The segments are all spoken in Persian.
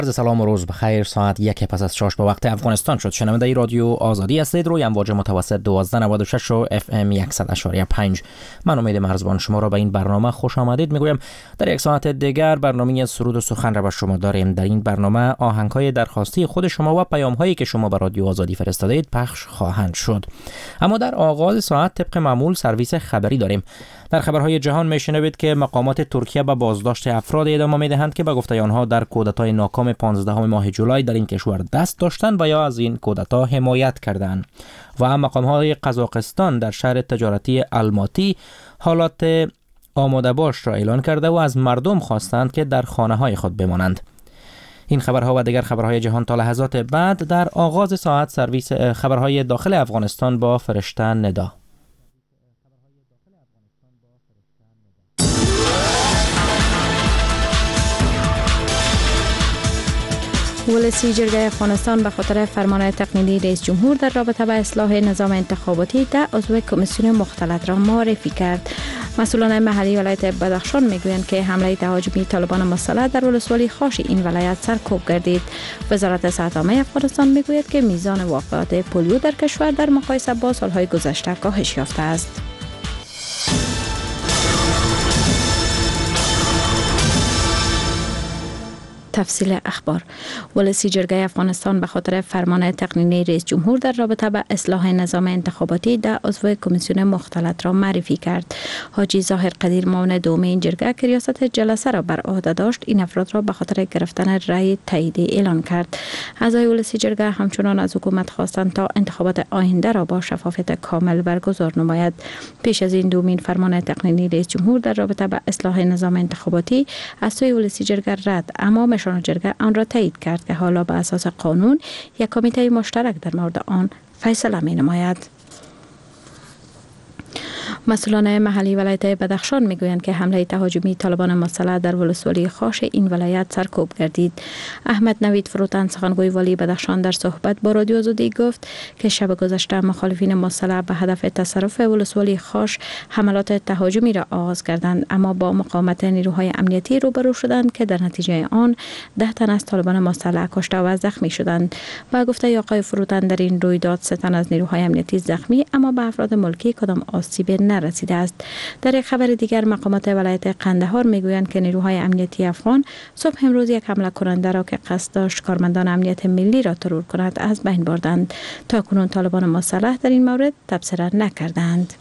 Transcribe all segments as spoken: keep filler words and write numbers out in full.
عرض سلام و روز بخیر. ساعت یک پس از شش به وقت افغانستان شد. شنونده رادیو آزادی هستید. روی امواج متوسط دوازده نود و شش و اف ام صد و پنج. من امید مرزبان شما را به این برنامه خوش آمدید میگویم. در یک ساعت دیگر برنامه سرود و سخن را به شما داریم. در این برنامه آهنگ‌های درخواستی خود شما و پیام‌هایی که شما به رادیو آزادی فرستادید پخش خواهند شد. اما در آغاز ساعت طبق معمول سرویس خبری داریم. در خبرهای جهان میشنوید که مقامات ترکیه به بازداشت افراد ادامه میدهند که به گفته آنها در کودتای ناکام پانزدهم ماه جولای در این کشور دست داشتند و یا از این کودتا حمایت کردند. و مقامات قزاقستان در شهر تجارتی الماتی حالات آماده باش را اعلان کرده و از مردم خواستند که در خانه‌های خود بمانند. این خبرها و دیگر خبرهای جهان تا لحظات بعد. در آغاز ساعت سرویس خبرهای داخل افغانستان با فرشته ندا. ولسی جرگه افغانستان به خاطر فرمان تقنینی رئیس جمهور در رابطه با اصلاح نظام انتخاباتی ده عضو کمیسیون مختلط را معرفی کرد. مسئولان محلی ولایت بدخشان میگویند که حمله تهاجمی طالبان مسلح در ولسوالی خاش این ولایت سرکوب گردید. وزارت صحت عامه افغانستان میگوید که میزان واقعات پولیو در کشور در مقایسه با سالهای گذشته کاهش یافته است. تفصیل اخبار. ولسی جرگه افغانستان به خاطر فرمان تقنینی رئیس جمهور در رابطه با اصلاح نظام انتخاباتی ده عضو کمیسیون مختلط را معرفی کرد. حاجی ظاهر قدیر معاون دوم این جرگه که ریاست جلسه را بر عهده داشت این افراد را به خاطر گرفتن رأی تاییدی اعلان کرد. اعضای ولسی جرگه همچنان از حکومت خواستند تا انتخابات آینده را با شفافیت کامل برگزار نماید. پیش از این دومین فرمان تقنینی رئیس جمهور در رابطه با اصلاح نظام انتخاباتی از سوی ولسی جرگه رد اما مشان جرگه آن را تایید کرد که حالا به اساس قانون یک کمیته مشترک در مورد آن فیصله می نماید. مسئولان محلی ولایت بدخشان میگویند که حمله تهاجمی طالبان مسلح در ولسوالی خاش این ولایت سرکوب گردید. احمد نوید فروتن سخنگوی والی بدخشان در صحبت با رادیو آزادی گفت که شب گذشته مخالفین مسلح به هدف تصرف ولسوالی خاش حملات تهاجمی را آغاز کردند اما با مقاومت نیروهای امنیتی روبرو شدند که در نتیجه آن ده تن از طالبان مسلح کشته و زخمی شدند. با گفته آقای فروتن در این رویداد سه تن از نیروهای امنیتی زخمی اما به افراد ملکی کدام آسیب نرسیده است. در یک خبر دیگر مقامات ولایت قندهار میگویند که نیروهای امنیتی افغان صبح امروز یک حمله کننده را که قصد داشت کارمندان امنیت ملی را ترور کند از بین بردند. تا کنون طالبان مسلح در این مورد تبصره نکردند.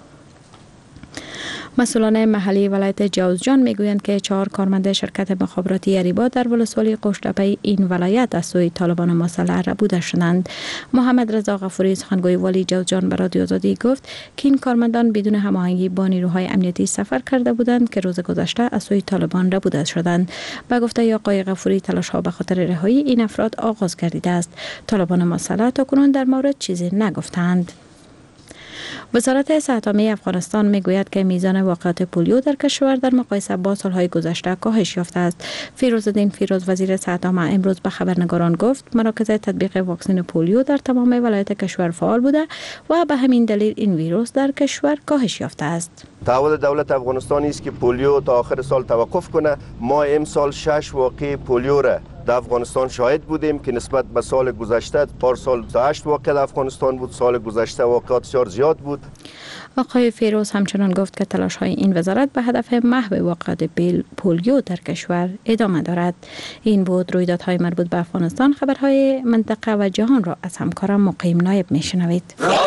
مسئولان محلی ولایت جوزجان میگویند که چهار کارمند شرکت مخابراتی اریبا در ولسوالی قشتپه این ولایت از سوی طالبان مسلح ربوده شدند. محمد رضا غفوری سخنگوی والی جوزجان به رادیو آزادی گفت که این کارمندان بدون هماهنگی با نیروهای امنیتی سفر کرده بودند که روز گذشته از سوی طالبان ربوده شدند. به گفته آقای غفوری تلاش ها به خاطر رهایی این افراد آغاز گردیده است. طالبان مسلح تاکنون در مورد چیزی نگفتند. وزارت صحت عامه افغانستان میگوید که میزان واقعات پولیو در کشور در مقایسه با سالهای گذشته کاهش یافته است. فیروزالدین فیروز وزیر صحت عامه امروز به خبرنگاران گفت مراکز تطبیق واکسن پولیو در تمام ولایات کشور فعال بوده و به همین دلیل این ویروس در کشور کاهش یافته است. تعهد دولت افغانستان است که پولیو تا آخر سال توقف کنه. ما امسال شش واقعه پولیو را در افغانستان شاهد بودیم که نسبت به سال گذشته پارسال هشت واقعه در افغانستان بود، سال گذشته واقعات بسیار زیاد بود. آقای فیروز همچنان گفت که تلاش های این وزارت به هدف محو واقعات پولیو در کشور ادامه دارد. این بود رویدادهای مربوط به افغانستان. خبرهای منطقه و جهان را از همکارم مقیم نایب میشنوید.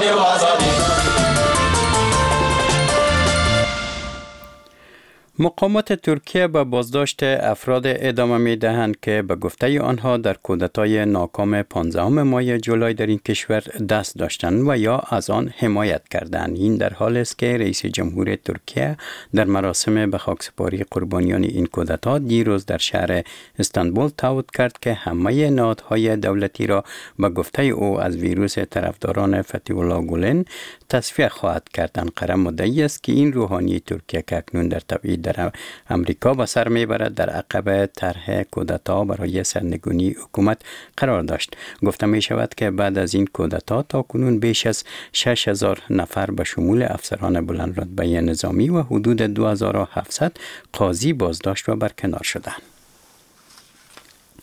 مقامات ترکیه به بازداشت افراد ادامه می دهند که به گفته آنها در کودتای ناکام پانزدهم ماه جولای در این کشور دست داشتند و یا از آن حمایت کردند. این در حال است که رئیس جمهور ترکیه در مراسم به خاکسپاری قربانیان این کودتا دیروز در شهر استانبول تعهد کرد که همه نهادهای دولتی را به گفته او از ویروس طرفداران فتح الله گولن تصفیه خواهد کرد. انقره مدعی است که این روحانی ترکیه که اکنون در تبعید در امریکا به سر میبرد در عقب طرح کودتا برای سرنگونی حکومت قرار داشت. گفته می شود که بعد از این کودتا تا کنون بیش از شش هزار نفر به شمول افسران بلند رتبه نظامی و حدود دو هزار و هفتصد قاضی بازداشت و برکنار شدند.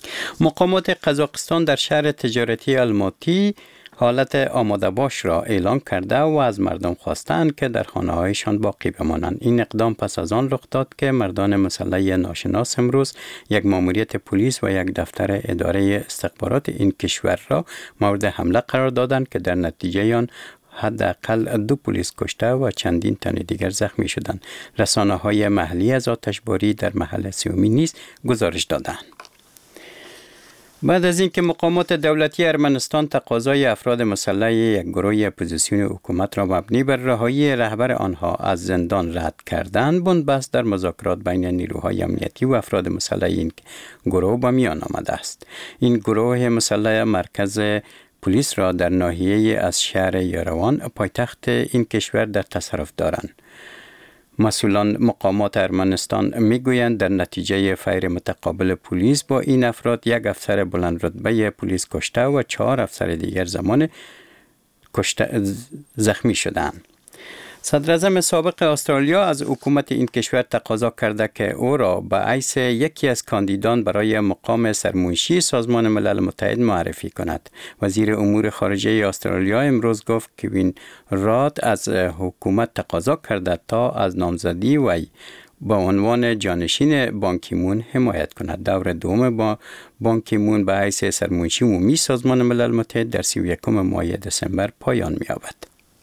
مقامات قزاقستان در شهر تجارتی الماتی حالت آماده باش را اعلام کرده و از مردم خواستند که در خانه‌هایشان باقی بمانند. این اقدام پس از آن رخ داد که مردان مسلح ناشناس امروز یک ماموریت پلیس و یک دفتر اداره استخبارات این کشور را مورد حمله قرار دادند که در نتیجه آن حداقل دو پلیس کشته و چندین تن دیگر زخمی شدند. رسانه‌های محلی از آتشباری در محل سیومی نیز گزارش دادند. بعد از اینکه مقامات دولتی ارمنستان تقاضای افراد مسلح یک گروه اپوزیسیون حکومت را مبنی بر رهایی رهبر آنها از زندان رد کردند، بنبست در مذاکرات بین نیروهای امنیتی و افراد مسلح این گروه با میان آمده است. این گروه مسلح مرکز پلیس را در ناحیه از شهر یروان پایتخت این کشور در تصرف دارند. مسئولان مقامات ارمنستان میگویند در نتیجه فیر متقابل پلیس با این افراد یک افسر بلند رتبه پلیس کشته و چهار افسر دیگر زمان کشته زخمی شدند. صدر اعظم سابق استرالیا از حکومت این کشور تقاضا کرده که او را به حیث یکی از کاندیدان برای مقام سرمنشی سازمان ملل متحد معرفی کند. وزیر امور خارجه استرالیا امروز گفت که کوین راد از حکومت تقاضا کرده تا از نامزدی وی با عنوان جانشین بان کی مون حمایت کند. دور دوم با بان کی مون به حیث سرمنشی عمومی سازمان ملل متحد در سی و یکم ماه دسامبر پایان می‌یابد.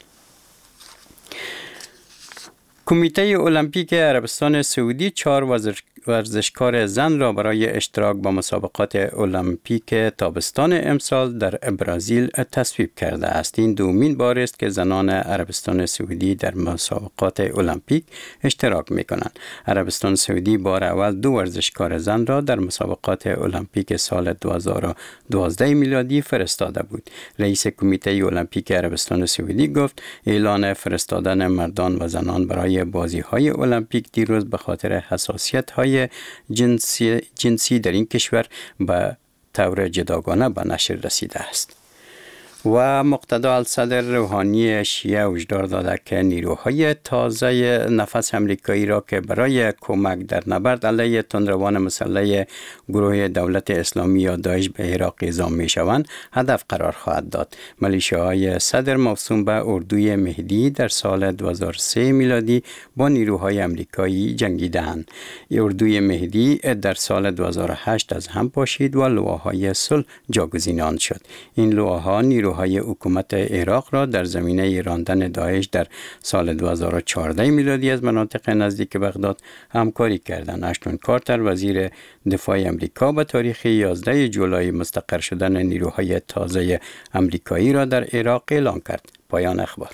کمیته المپیک عربستان سعودی چهار ورزشکار زن را برای اشتراک با مسابقات المپیک تابستان امسال در برزیل تصویب کرده است. این دومین بار است که زنان عربستان سعودی در مسابقات المپیک اشتراک می کنند. عربستان سعودی بار اول دو ورزشکار زن را در مسابقات المپیک سال دو هزار و دوازده میلادی فرستاده بود. رئیس کمیته المپیک عربستان سعودی گفت اعلان فرستادن مردان و زنان برای بازی‌های المپیک دیروز به خاطر حساسیت‌های جنسی جنسی در این کشور به طور جداگانه به نشر رسیده است. و مقتدی الصدر روحانی شیعه هشدار داده که نیروهای تازه نفس امریکایی را که برای کمک در نبرد علیه تندروان مسلح گروه دولت اسلامی یا داعش به عراق اعزام می شوند هدف قرار خواهد داد. ملیشه‌های صدر موسوم به اردوی مهدی در سال دو هزار و سه میلادی با نیروهای امریکایی جنگیدند. اردوی مهدی در سال دو هزار و هشت از هم پاشید و لواهای صلح جاگزینان شد. این لواها نیروهای حکومت عراق را در زمینه راندن داعش در سال دو هزار و چهارده میلادی از مناطق نزدیک بغداد همکاری کردند. اشتون کارتر وزیر دفاع امریکا به تاریخ یازده جولای مستقر شدن نیروهای تازه امریکایی را در عراق اعلام کرد. پایان اخبار.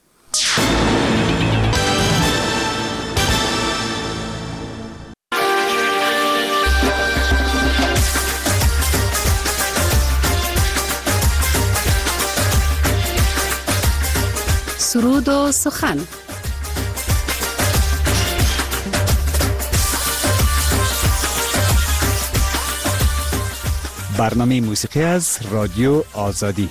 سرود و سخن. برنامه موسیقی از رادیو آزادی.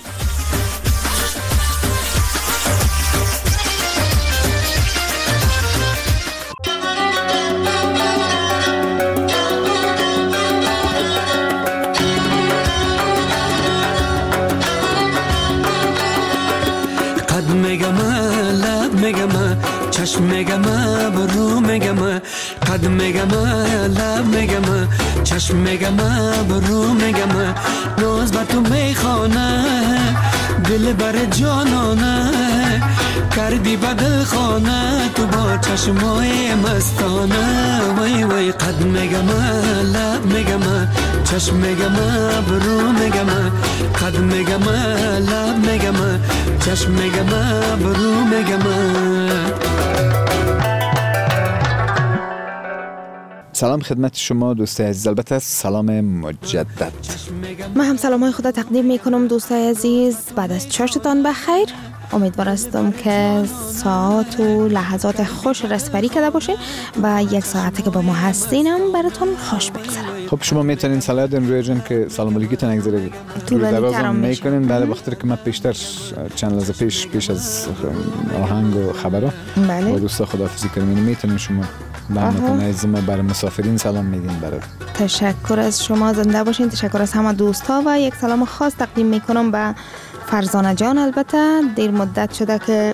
چشم میگم برو میگم قد میگم لب میگم چشم میگم برو میگم ناز با تو میخوانه دل بر جانانه کردی بدل خانه تو با چشمای مستانه وای وای قد میگم لب میگم چشم میگم برو میگم قد میگم لب میگم چشم میگم برو میگم. سلام خدمت شما دوستای عزیز، البته سلام مجدد. من هم سلامای خدا تقدیم میکنم دوستای عزیز. بعد از چاشتتان بخیر. امیدوار هستم که ساعت و لحظات خوش رسپری کرده باشین و یک ساعته که با ما هستینم براتون خوش بگذره. خب شما میتونین سلام دین روی جن که سلام علیکم نگذارید طولانی ترم میکنین. بله بخاطر که من پیشتر چند لحظه پیش پیش از آهنگ و خبرها بله با دوستا خداحافظی کردیم. میتونین شما برنامه از ما برای مسافرین سلام میگیم. برای تشکر از شما، زنده باشین. تشکر از همه دوستا و یک سلام خاص تقدیم میکنم به فرزانه جان. البته دیر مدت شده که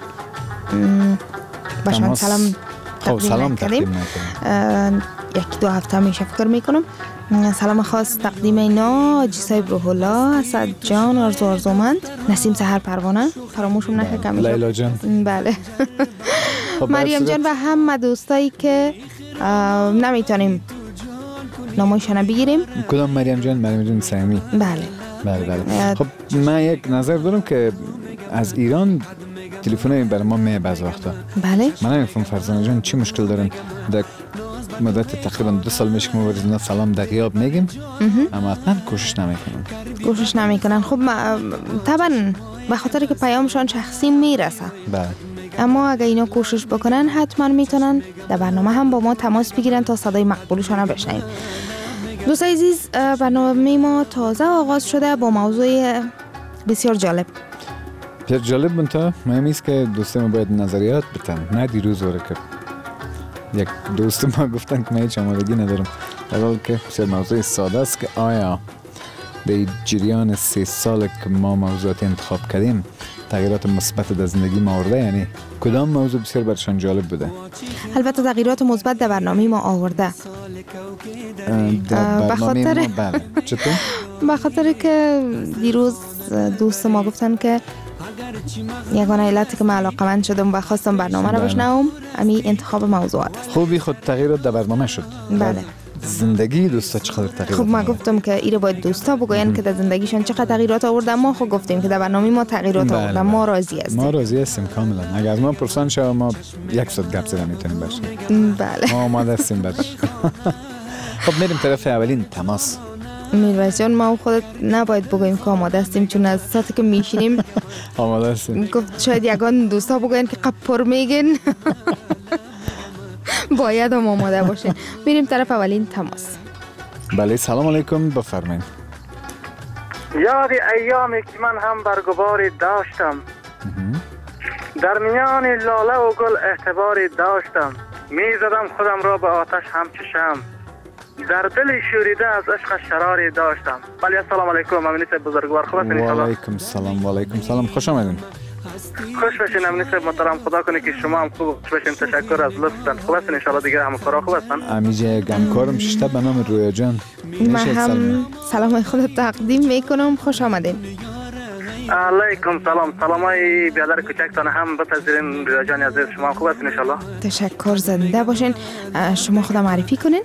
باشن سلام تقدیم کردیم، یک دو هفته میشه فکر میکنم. سلام خاص تقدیم اینا حاجی صاحب روح الله، اسد جان، آرزو آرزومند، نسیم سحر پروانه، فراموشم نکنه کمی لیلا جان. بله. مریم جان و همه دوستایی که نمیتونیم نامشون بگیریم. کدام مریم جان؟ مریم جان سیمی. بله بله بله. خب من یک نظر دارم که از ایران تلفن‌های برای ما می بعض وقتا. بله. من نمی‌فهمم فرزانه جان چی مشکل دارن. در مدت تقریبا دو سال میشه که ما برای سلام در غیاب میگیم، اما اصلا کوشش نمیکنن. کوشش نمیکنن. خب طبعا به خاطر که پیامشان شخصی میرسه. بله. اما اگه اینا کوشش بکنن حتما میتونن در برنامه هم با ما تماس بگیرن تا صدای مقبولشان رو بشنویم. دوستان عزیز، برنامه ما تازه آغاز شده با موضوع بسیار جالب. بسیار جالب بنتا مهم است که دوستان باید نظریات بتن. نه دیروز وره که یک دوست ما گفتن که من هیچ آمادگی ندارم، در حالی که بسیار موضوع ساده است که آیا در جریان سه سال که ما موضوعات انتخاب کردیم تغییرات مثبت در زندگی ما آورده؟ یعنی کدام موضوع بسیار برشان جالب بوده؟ البته تغییرات مثبت در برنامه ما آورده. در برنامه ما بله. چطور؟ به خاطر که دیروز دوست ما گفتن که یگانه علتی که من علاقه‌مند شدم و خواستم برنامه رو بشنوم امی انتخاب موضوعات است. خوبی خود تغییرات در برنامه شد. بله. زندگی دوستا چقدر تغییرات؟ خب ما گفتم که ایره باید دوستا بگوین که در زندگیشون چقدر تغییرات آورده. ما خب گفتیم که در برنامه ما تغییرات بله آورده. ما راضی هستیم. ما راضی هستیم کاملا. اگر از ما پرسان شد ما یک ساعت گپ زدن میتونیم باشیم. بله. ما آماده هستیم برش. خب میریم طرف اولین تماس. میرویس جان، ما خودت نباید بگویم که آماده هستیم، چون از ساعتی که میشینیم آماده هستیم. گفت شاید یگان دوستا بگوین که قپر میگن. باید هم آماده باشین. میریم طرف اولین تماس. بله سلام علیکم، بفرمایید. یاد ایامی که من هم برگباری داشتم، در میان لاله و گل اعتباری داشتم، میزدم خودم را به آتش همچشم، در دل شوریده از عشق شراری داشتم. بله السلام علیکم، امینی صاحب بزرگوار، خوب هستین؟ و علیکم السلام. و علیکم السلام، خوش آمدین. خوش باشین امینی صاحب محترم، خدا کنه که شما هم خوب باشین. تشکر از لطفتان. خوب هستین ان شاء الله؟ دیگه همکارا خوب هستن؟ امیجه گمکارم شته به نام رویا جان. من هم سلام خودت تقدیم میکنم. خوش آمدین. علیکم سلام. سلامای بیادر کوچکتان هم بپذیرین. رویا جان عزیز، شما خوب هستین ان شاء الله؟ تشکر، زنده باشین. شما خود معرفی کنین.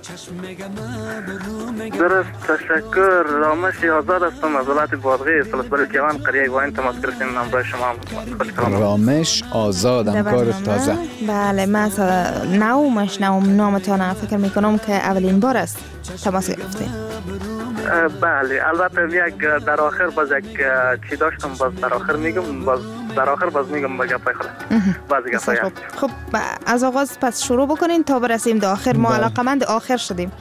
درست، تشکر. رامش آزاد هستم از ولایت بادغیس، سلسبل کیوان، قریه واین تماس گرفتیم. همراه شما خوشحالم. رامش آزاد، همکار تازه. بله، من نو مشنوم نامتان، فکر میکنم که اولین بار است تماس گرفتیم. بله، البته یک در آخر باز یک چی داشتم، باز در آخر میگم، باز در آخر باز میگم با گپای خودم. بعضی گپای. خب خب از آغاز پس شروع بکنین تا برسیم تا آخر. ما علاقمند آخر شدیم.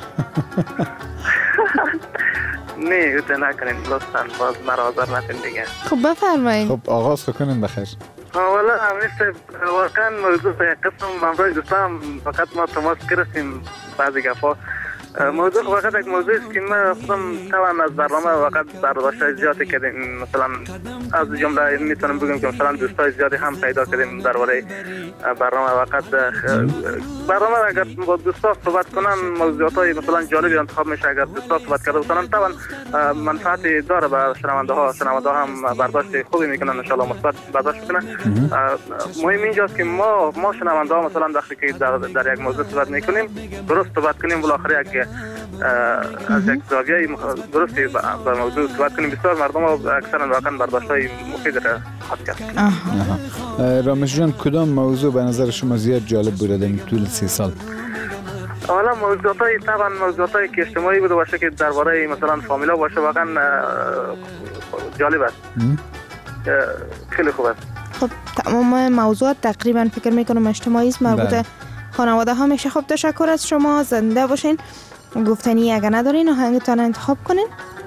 نه اوت نکنین لطفاً، باز مرا نکنین دیگه. خب بفرمایید. خب آغاز کنین بخیر. اولا همیشه واقعا موضوع قسم امروز دوستان فقط ما تماس گرفتیم بعضی گپا. موضوع فقط یک موضوع است که من خودم طبعا از برنامه فقط برداشت زیادی کردیم. مثلا از جمله میتونم بگم که مثلا دوستای زیادی هم پیدا کردیم درباره برنامه. فقط برنامه اگر با دوستا صحبت کنن موضوعات مثلا جالبی انتخاب میشه. اگر دوستا صحبت کرده باشن طبعا منفعتی داره به شنونده ها. شنونده ها هم برداشت خوبی میکنن ان شاء الله، مثبت برداشت میکنن. مهم اینجاست که ما ما شنونده ها مثلا وقتی که در, در یک موضوع صحبت میکنیم درست صحبت کنیم، بالاخره یک از یک زاویه درستی به موضوع صحبت کنیم. بسیار مردم اکثرا واقعا برداشت‌های مفید را خواهد کرد. رامش جان، کدام موضوع به نظر شما زیاد جالب بوده در طول سی سال؟ حالا موضوعاتی طبعا موضوعاتی که اجتماعی بوده باشه که درباره مثلا فامیلا باشه واقعا جالب است. خیلی خوب است. خب تمام موضوعات تقریبا فکر میکنم اجتماعی است، مربوط خانواده ها میشه. خب تشکر از شما، زنده باشین. گفتنی اگه ندارین آهنگتان انتخاب کنین.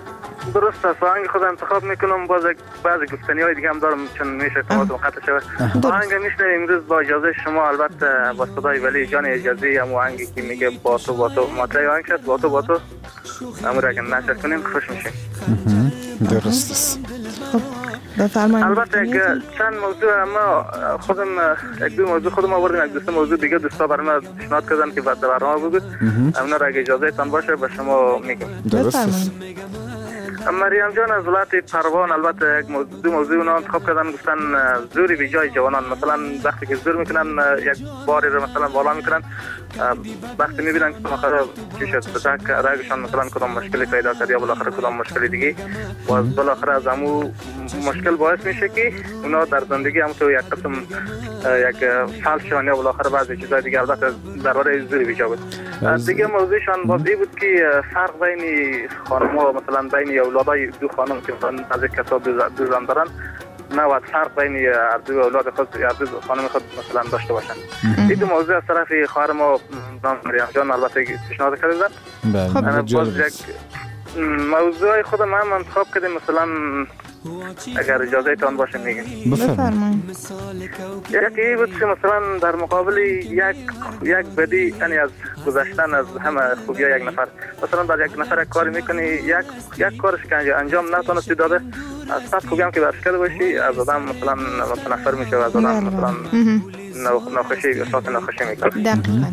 درست است. آهنگ خود انتخاب میکنم، باز بعضی گفتنی های دیگه هم دارم چون میشه تماس قطع شود. آهنگ میشنویم امروز با اجازه شما، البته با صدای ولی جان اجازی. هم آهنگی که میگه با تو با تو ماته آهنگ شد، با تو با تو امور اگر نشر کنیم خوش میشیم. درست است. بفرمایید. البته یک چند موضوع اما خودم یک دو موضوع خودم آوردم، یک دو موضوع دیگه دوستا برای ما پیشنهاد کردن که بعد برنامه بود. اونا را اگه اجازه تان باشه به شما میگم. درست است. مریم جان از ولایت پروان البته یک موضوع دو موضوع اونا انتخاب کردن، گفتن زوری به جای جوانان. مثلا وقتی که زور میکنن یک باری رو مثلا بالا میکنن، وقتی میبینن که آخر چی شد بتاک رایشان مثلا کدام مشکلی پیدا کرد یا بالاخره کدام مشکلی دیگه و بالاخره از همو مشکل باعث میشه که اونا در زندگی هم تو یک قسم یک فلسفه یا بالاخره بعضی چیزای دیگه البته درباره زوری به جا بود. دیگه موضوعشان بازی بود که فرق بین خانم‌ها مثلا بین اولادای دو خانم که بعضی کسا دو زن دارن نباید فرق بین دو اولاد خود یا دو خانم خود مثلا داشته باشن. این دو موضوع از طرف خواهر ما مریم جان البته پیشنهاد کردن. بله باز یک موضوع خودم هم انتخاب کردیم، مثلا اگر اجازه تان باشه میگم. بفرمایید. یکی بود که مثلا در مقابل یک یک بدی یعنی از گذشتن از همه خوبی یک نفر، مثلا در یک نفر کاری میکنی یک یک کارش که انجام نتونستی داده از صد خوبی هم که برش کرده باشی از آدم مثلا متنفر میشه و از آدم مثلا ناخوشی احساس ناخوشی میکنه. دقیقاً.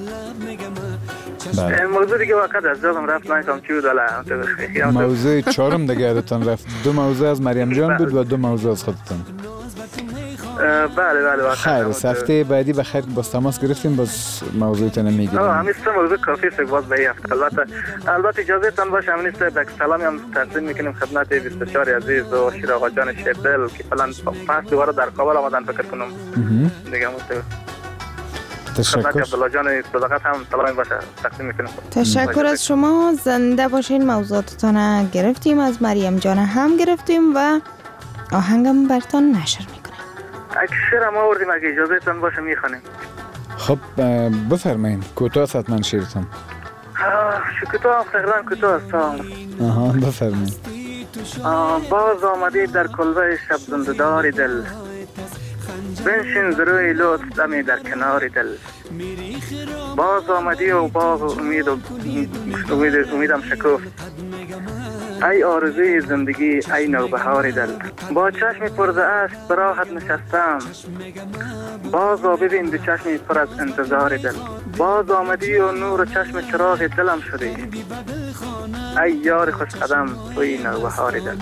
بله. موضوع دیگه وقت از جادم رفت نایتم چی بود ولی موضوع چهارم دیگه یادتان رفت. دو موضوع از مریم جان بود و دو موضوع از خودتان. بله بله. خیر، هفته بعدی بخیر باز تماس گرفتیم باز موضوعتون میگیریم. آه همین سه موضوع کافی است باز به هفته. البته البته اجازه تان باشه همین سه یک سلامی هم تقدیم میکنیم خدمت بیست و چهار عزیز و شیر آقا جان شیردل که فعلا پس دوباره در کابل آمدن فکر کنم. دیگه مستقیم. تشکر. عبدالله جان صداقت هم سلامی باشه تقدیم میکنم. تشکر از شما، زنده باشین. موضوعاتتان گرفتیم، از مریم جان هم گرفتیم و آهنگم برتان نشر میکنیم. اکثر ما آوردیم اگه اجازه تان باشه میخوانیم. خب بفرمایید. کوتاه ستمن شیرتان. شکوتا تقریبا کوتاه است. آها بفرمایید. باز آمدی در کلبه شب زنده‌دار دل، بنشین زروی لطف دمی در کنار دل. باز آمدی و باز امید و امید امیدم شکفت، ای آرزوی زندگی ای نوبهار دل. با چشم پر ز اشک به راحت نشستم، باز آ ببین دو چشم پر از انتظار دل. باز آمدی و نور چشم چراغ دلم شدی، ای یار خوش قدم توی نوبهار دل.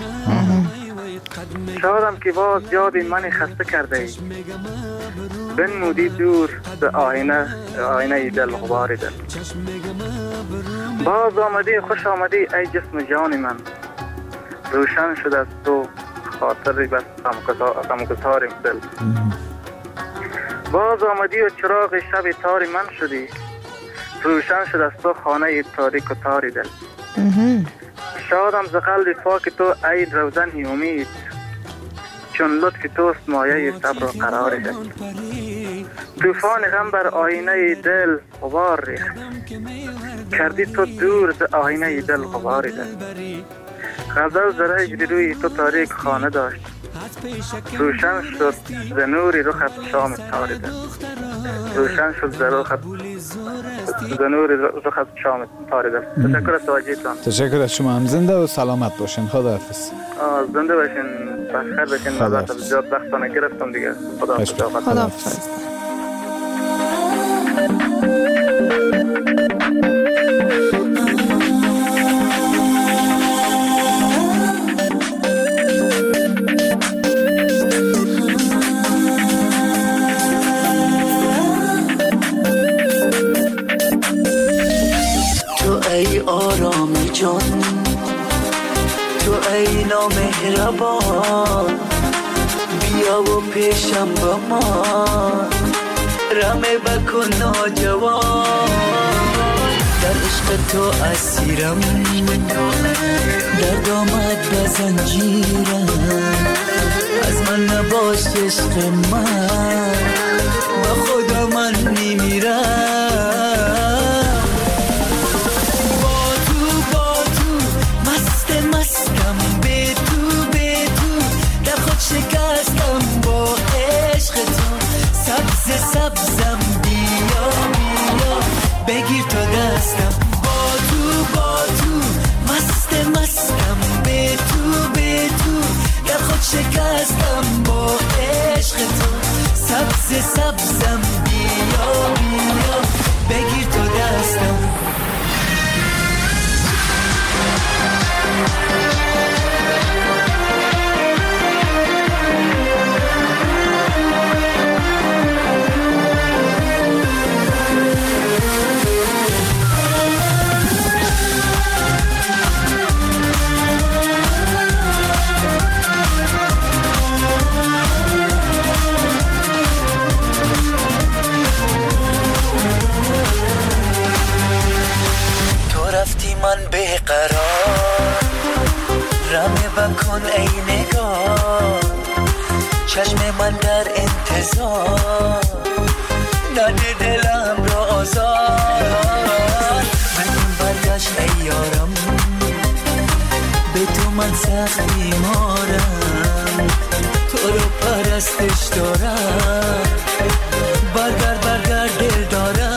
شادم که باز یادی من خسته کرده ای، بنمودی دور به آینه آینه دل غبار دل. باز آمدی خوش آمدی ای جسم جان من، روشن شد از تو خاطری بس غمگسار دل. باز آمدی و چراغ شب تار من شدی، روشن شد از تو خانه تاریک و تار دل. شادم ز قلب پاک تو ای روزن امید، چون لطف توست مایه صبر و قرار دل. طوفان غم بر آینه دل غبار ریخت، کردی تو دور ز آینه دل غبار دل. غزل ز رنج روی تو تاریک خانه داشت، روشن شد ز نوری رخت شام تار دل. روشن شد ز رخت ز نوری رخت شام تار دل. تشکر از توجهتان. تشکر از شما هم. زنده و سلامت باشین. خداحافظ. زنده باشین، بخیر باشین. مزاد زیاد وقتانه گرفتم دیگه. خداحافظ. خداحافظ. تو ای آرام جان، تو ای نامهربان، بیا و پیشم با ما رمه بکن ناجوان. در عشق تو اسیرم، در دامت به زنجیرم، از من نباش عشق من، با خدا من میمیرم. با تو با تو مست مستم، شکستم با عشق تو سبز سبزم بیا بیا بگیر تو دستم من بیقرار رمه بکن ای نگاه چشم من در انتظار نده دلم را آزار من برگشت ای یارم به تو من سخت بیمارم تو رو پرستش دارم برگرد برگرد دل دارم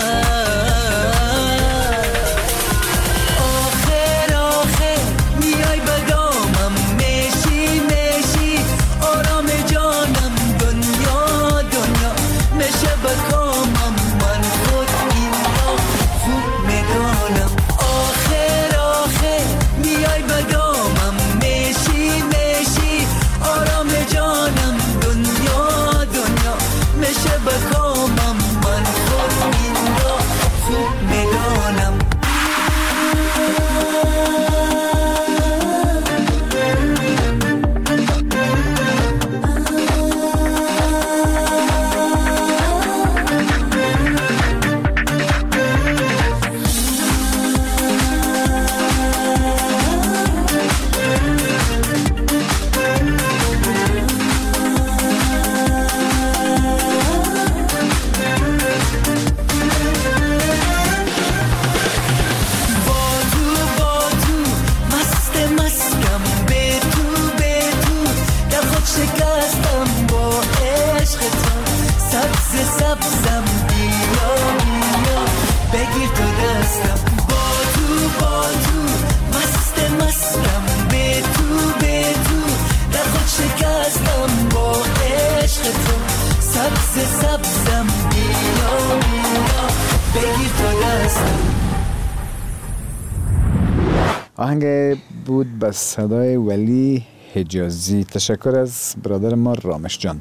آهنگ بود به صدای ولی حجازی. تشکر از برادر ما رامش جان.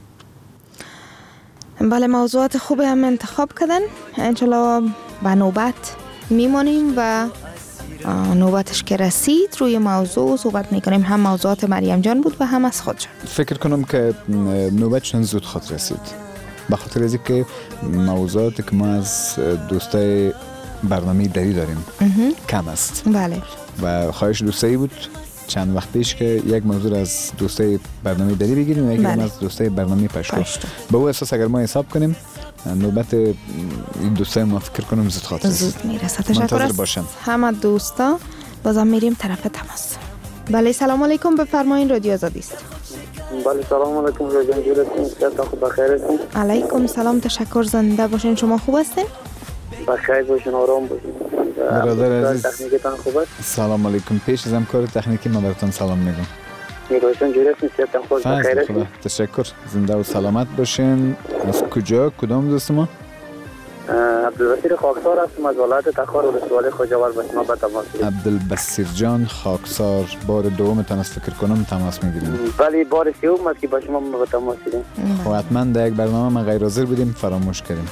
بله موضوعات خوبی هم انتخاب کردن. انشالله به نوبت میمانیم و نوبتش که رسید روی موضوع صحبت میکنیم. هم موضوعات مریم جان بود و هم از خود جان. فکر کنم که نوبتشون زود خود رسید به خاطر از اینکه موضوعاتی که ما از دوستای برنامه دری داریم کم است. بله. و خواهش دوستایی بود چند وقت پیش که یک موضوع از دوستای برنامه دری بگیریم و یک بله. از دوستای برنامه پشتو. پشتو. به او اساس اگر ما حساب کنیم نوبت این دوستای ما فکر کنم زود خاطر زود میرسه. تشکر از همه دوستا. بازم میریم طرف تماس. بله سلام علیکم، بفرمایید رادیو آزادی است. بله سلام علیکم رادیو آزادی است. خوب بخیر هستین؟ علیکم سلام، تشکر، زنده باشین. شما خوب هستین؟ بخیر باشین، آرام باشین. برادر عزیز تکنیکتان خوب است؟ سلام علیکم. پیش از کار تکنیکی من براتون سلام میگم. میگویشون جوری هستین؟ صحتتان خوب بخیر هستین؟ تشکر، زنده و سلامت باشین. از کجا کدام دوست ما؟ عبدالبصیر خاکسار هستم از ولایت تخار ولسوالی خوجاور به شما به تماس میگیرم. عبدالبصیر جان خاکسار، بار دومتان است فکر کنم تماس میگیریم. ولی بار سوم است که با شما به تماس میگیریم. خب حتما در یک برنامه ما غیر حاضر بودیم فراموش کردیم.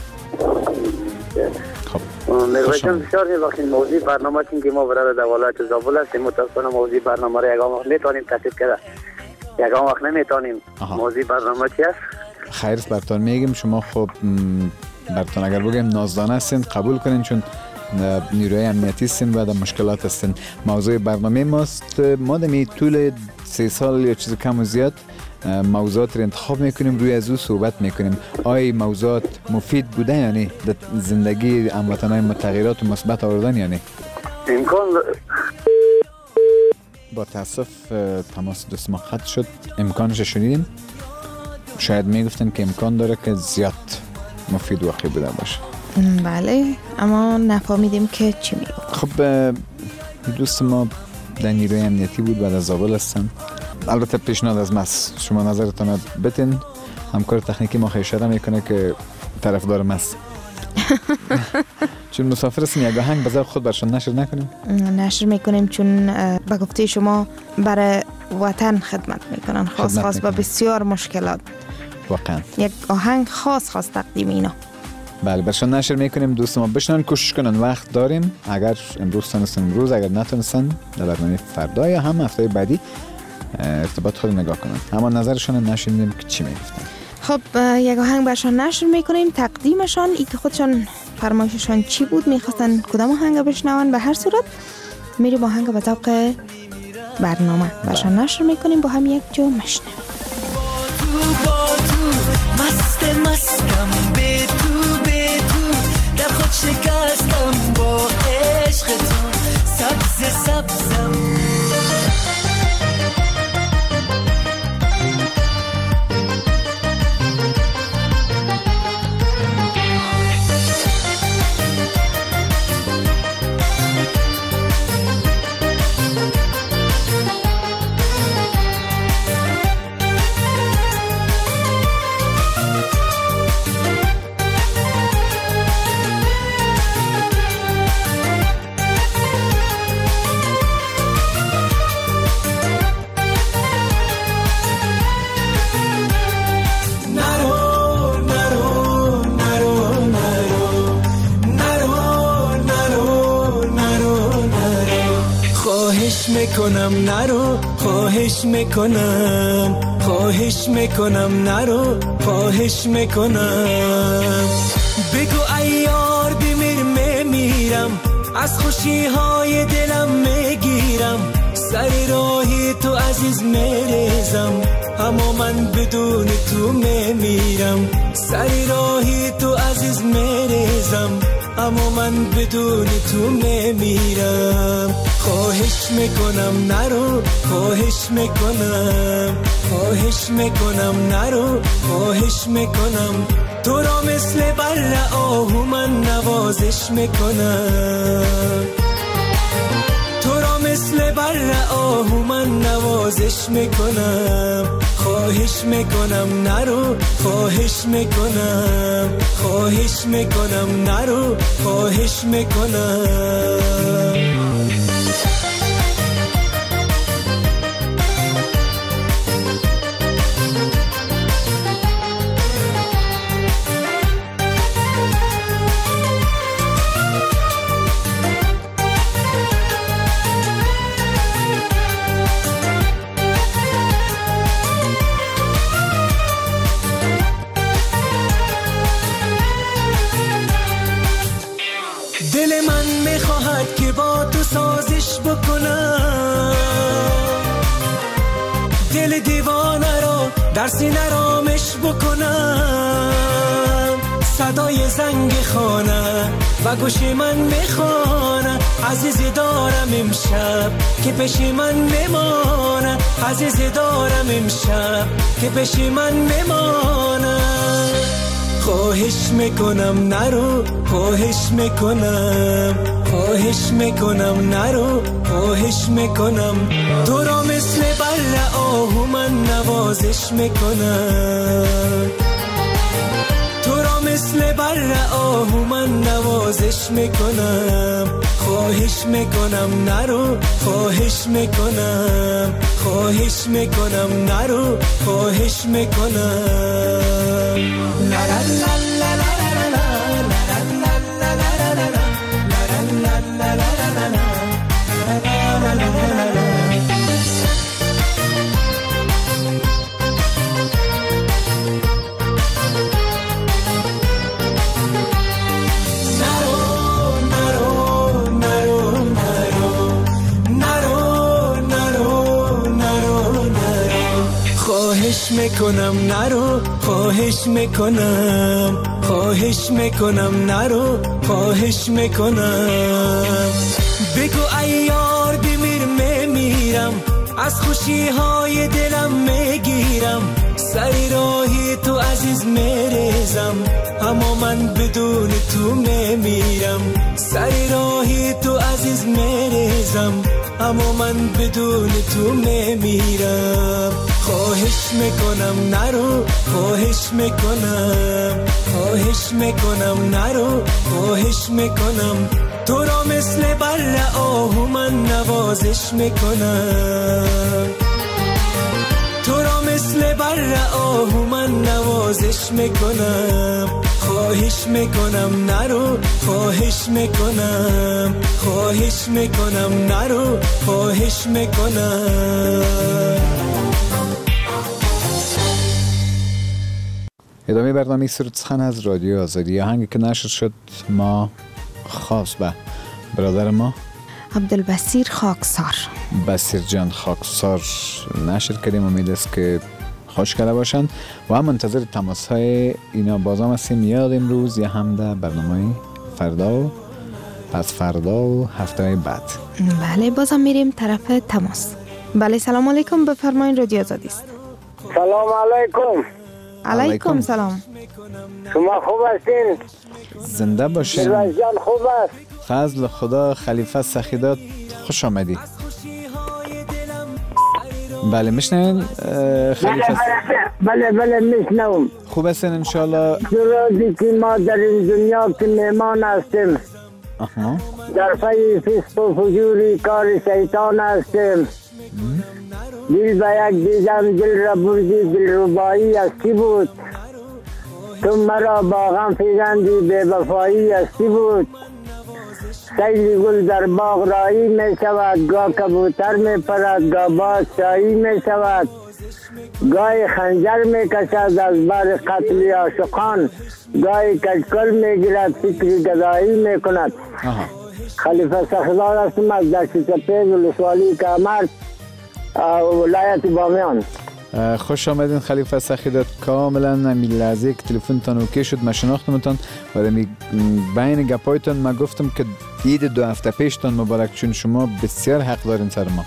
خب میگویشون بسیار نیوقتین موضوع برنامه تیم که ما برای در ولایت زابل هستیم متاسفانه موضوع برنامه را یکان وقت نتانیم تصدیق کرده. یکان وقت نمیتانیم. موضوع برنامه چی است؟ خیر است براتون میگیم. شما خب براتون اگر بگیم نازدانه هستین قبول کنین چون نیروی امنیتی هستین و در مشکلات هستین. موضوع برنامه ماست. ما دمی طول سه سال یا چیز کم و زیاد موضوعات رو انتخاب میکنیم، روی از او صحبت میکنیم. آیا موضوعات مفید بوده یعنی در زندگی هموطنان ما تغییرات و مثبت آوردن یعنی؟ امکان با تاسف تماس دوست ما قطع شد. امکانش شنیدیم؟ شاید میگفتن که امکان داره که زیاد مفید واقعی بوده باشه. بله اما نفهمیدیم که چی میگه. خب دوست ما در نیروی امنیتی بود، بعد از زابل هستن البته پیشنهاد از مس شما نظرتون بتین. همکار تکنیکی ما خیلی اشاره میکنه که طرفدار مس چون مسافر هستیم یک آهنگ بذار خود برشان نشر نکنیم. نشر میکنیم چون به گفته شما برای وطن خدمت میکنن، خاص خاص با بسیار مشکلات. واقعا یک آهنگ خاص خاص تقدیم اینا. بله برشان نشر میکنیم. دوست ما بشنن، کوشش کنن، وقت داریم. اگر امروز تونستن امروز، اگر نتونستن در برنامه فردا یا هم هفته بعدی ارتباط خود نگاه کنن. اما نظرشون نشنیدیم که چی میگفتن. خب یک آهنگ برشان نشر میکنیم، تقدیمشان ای که خودشان فرمایششان چی بود، میخواستن کدام آهنگ بشنون. به هر صورت میریم آهنگ به طبق برنامه برشان نشر میکنیم، با هم یک جو مشنویم. مست مستم به تو به تو، در خود شکستم با عشق تو، سبز سبزم میکنم نرو، خواهش میکنم، خواهش میکنم نرو، خواهش میکنم. بگو ای یار بمیر میمیرم، از خوشی های دلم میگیرم، سر راهی تو عزیز میریزم، اما من بدون تو میمیرم. سر راهی تو عزیز میریزم، اما من بدون تو میمیرم. خواهش میکنم نرو، خواهش میکنم، خواهش میکنم نرو، خواهش میکنم. تو را مثل بر آهو من نوازش میکنم، تو را مثل بر آهو من نوازش میکنم. خواهش میکنم نرو، خواهش میکنم، خواهش میکنم نرو، خواهش میکنم. دل من میخواهد که با تو سازش بکنم، دل دیوانه را در سینه رامش بکنم. صدای زنگ خانه و گوش من میخوانه، عزیزی دارم امشب که پیش من میمانه، عزیزی دارم امشب که پیش من میمانه. خواهش میکنم نرو، خواهش میکنم، خواهش میکنم نرو، خواهش میکنم. تو را مثل بر آهو من نوازش میکنم، تو را مثل بر آهو من نوازش میکنم. خواهش میکنم نرو، خواهش میکنم، خواهش میکنم نرو، خواهش میکنم. لا لا لا لا لا لا خواهش میکنم نرو، خواهش میکنم، خواهش میکنم نرو، خواهش میکنم. بگو ای یار بمیر میمیرم، از خوشی های دلم میگیرم، سر راهی تو عزیز میریزم، اما من بدون تو میمیرم. سر راهی تو عزیز میریزم، اما من بدون تو میمیرم. خواهش میکنم نرو، خواهش میکنم، خواهش میکنم نرو، خواهش میکنم. تو را مثل بر آهو من نوازش میکنم. تو را مثل بر آهو من نوازش میکنم. خواهش میکنم نرو، خواهش میکنم، خواهش میکنم نرو، خواهش میکنم. ادامه برنامه سرود سخن از رادیو آزادی. آهنگی که نشر شد ما خاص به برادر ما عبدالبصیر خاکسار، بصیر جان خاکسار نشر کردیم. امید است که خوش کرده باشند و هم منتظر تماس های اینا بازم هستیم، یا امروز یا هم در برنامه فردا و پس فردا و هفته بعد. بله بازم میریم طرف تماس. بله سلام علیکم، بفرمایید رادیو آزادی است. سلام علیکم. علیکم سلام. شما خوب هستین؟ زنده باشین. میرواز جان خوب است؟ فضل خدا. خلیفه سخیدات خوش آمدی. بله میشنین خلیفه؟ بله بله میشنم. خوب هستین انشالله؟ درازی که ما در این دنیا که مهمان هستیم، آها. در پی فسق و فجوری کار شیطان هستیم. دل به یک دیدم دل را بردی، دل ربایی هستی بود. تو مرا با غم فگندی، بے وفایی هستی بود. سیل گل در باغ رایی می شود، گاه کبوتر می پرد، گاه باز شایی می شود، گاه خنجر می کشد از بر قتل عاشقان، گاه کچکل می گیرد فکر گدایی می کند. خلیفه سخیدات هستم از دشت سپید ولسوالی کامرد ولایت بامیان. خوش آمدین خلیفه سخیدات. کاملا نمی لحظه که تلفنتان اوکی شد ما شناختمتان و دمی بین گپایتان ما گفتم که عید دو هفته پیشتان مبارک، چون شما بسیار حق دارین سر ما.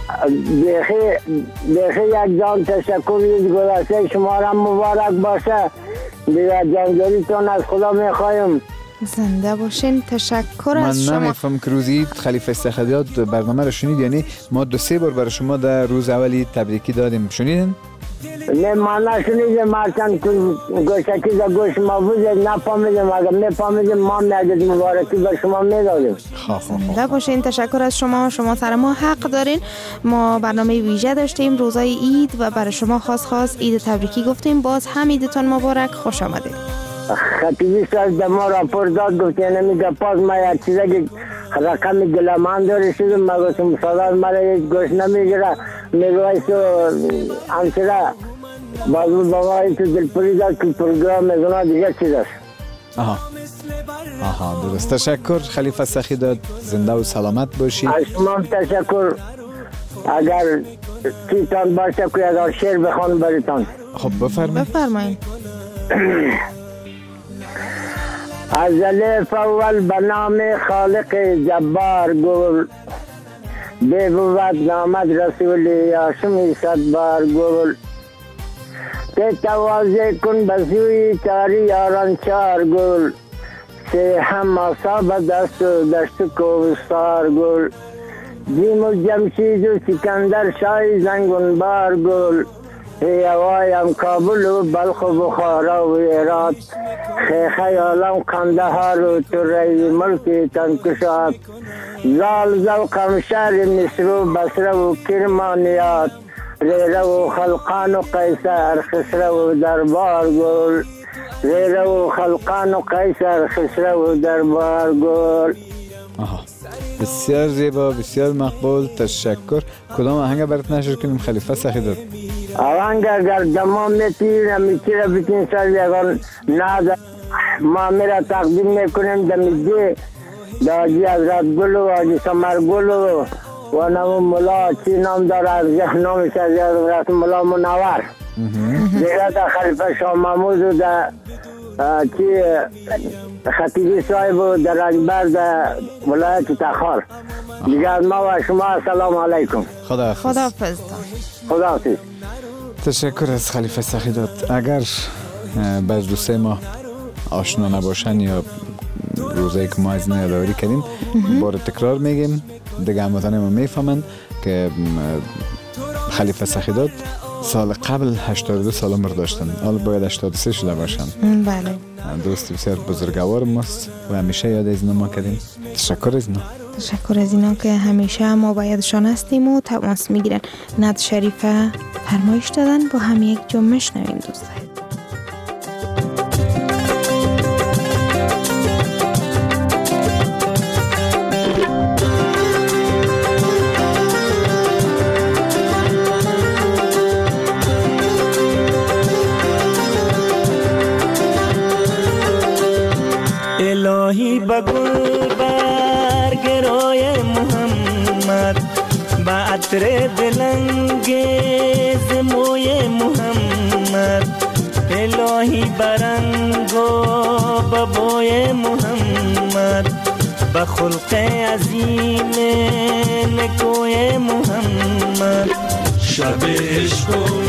بیخی بیخی یک جان تشکر یک گذشته شما را مبارک باشه. دیگر جانجاریتان از خدا میخوایم. زنده باشین. تشکر از شما. من نمیفهم که روزی خلیفه سخیدات برنامه رو شنید، یعنی ما دو سه بار برای شما در روز اولی تبریکی دادیم، شنیدین؟ نه ما نشنیدیم، مرچند گوشکی در گوش ما بود نفهمیدیم. اگر میفهمیدیم ما میگید مبارکی به شما میدادیم. زنده باشین. تشکر از شما. شما سر ما حق دارین. ما برنامه ویژه داشتیم روزای عید و برای شما خاص خاص عید تبریکی گفتیم. باز هم عیدتان مبارک. خوش آمدید. خطیبی ساز در ما راپور داد گفت یعنی میگه پاس ما یک چیزه که رقم گلمان داره شدیم. ما گفتم صداد مرا یک گوش نمیگیره. میگویست همچره بازو بابایی تو دلپوری داد که پروگرام میگونا دیگه چیز است. آها آها درست. تشکر خلیفه سخیدات. زنده و سلامت باشی. از شما تشکر. اگر چیتان باشه که اگر شعر بخوان بریتان. خب بفرمایید. بفرمایید. از الف اول به نام خالق جبار گل، بی بود نامد رسول هاشمی صد بار گل. ته تواضع کن بسوی تاری یاران چار گل، سه هم اصاب دست و دشت کوستار گل. جیم و جمشید و سکندر شای زنگون بار گل، هوایم کابل و بلخ و بخارا و هرات، خیخه عالم کندهار و تره ملک تنکشات، زال زوقم شهر مصر و بصره و کرمانیات، ریره و خلقان و قیصر خسره و دربار گل، ریره و خلقان و قیصر خسره و دربار گل. آها بسیار زیبا، بسیار مقبول. تشکر. کدام آهنگ برات نشر کنیم خلیفه سخیدات؟ آهنگ اگر دمام میتیر میتیر بیتین سر یکان ناد ما میرا تقدیم میکنیم دمیده داجی حضرت گل و آجی سمر گل و و نمو ملا چی نام داره از نامش از حضرت ملا منور دیگه دا خلیفه شاه محمود و دا چی خطیبی صاحب و در رنجبر دا ولایت تخار. دیگه از ما و شما السلام علیکم. خدا خدا حافظ. خدا حافظ. تشکر از خلیفه سخیدات. اگر بعض دوسته ما آشنا نباشن یا روزایی که ما از اینا یادآوری کردیم بار تکرار میگیم دیگه هموطنه ما میفهمن که خلیفه سخیدات سال قبل هشتاد و دو سال عمر داشتن، حالا باید هشتاد و سه شده باشن. بله. دوست بسیار بزرگوار ماست و همیشه یاد از اینا ما کردیم. تشکر از اینا. تشکر از اینا که همیشه ما بایدشان هستیم و تماس میگیرن. نعت شریفه فرمایش دادن، با هم یک جمله شنویم دوستان. الهی بگل برگ رای محمد، با عطر دلانگیز موی محمد. الهی برنگ و بابای محمد، با خلق عظیم نکوی محمد. شب عشق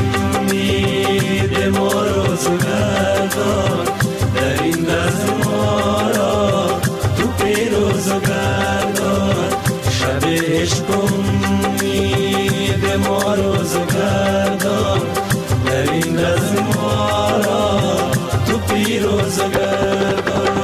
امید ما روزگار دار، در این دست ما را تو پیروزگار دار. شب عشق امید ما روزگار دار، در این دست ما را تو پیروزگار دار.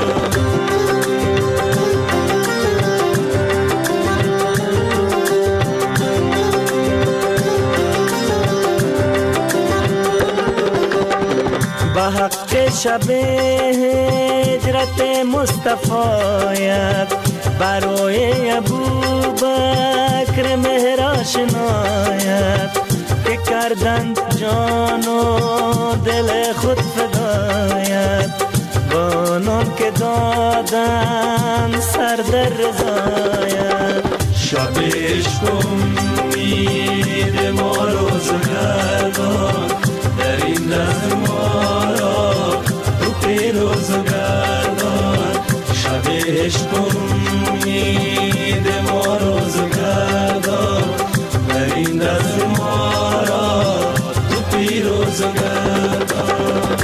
با حق شب هجرت مصطفیت، برای ابوبکر مهر آشنایت. که کردند جان و دل خود فدایت، بانان که دادن سر در رضایت. شب عشق امید ما روزگار دار، در این دست ما را تو پیروزگار دار. شب عشق امید ما روزگار دار، در این دست ما را تو پیروزگار دار.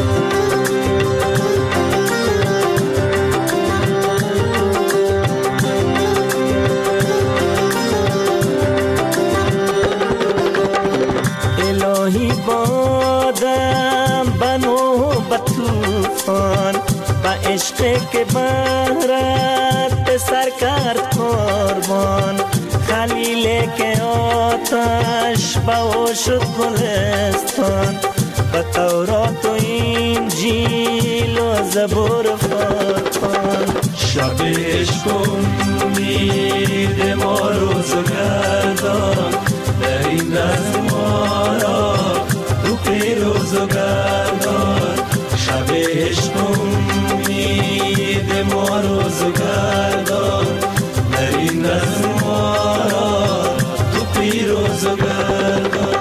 الهی بادم بنو به توفان، با عشق که بهرت به سر کرد قربان. خلیل که آتش با او شد گلستان، با تورات و انجیل و زبور و فرقان. شب عشق امید ما روزگار دار، در این دست ما را تو پیروزگار دار. شب عشق امید ما روزگار دار، در این دست ما را تو پیروزگار دار.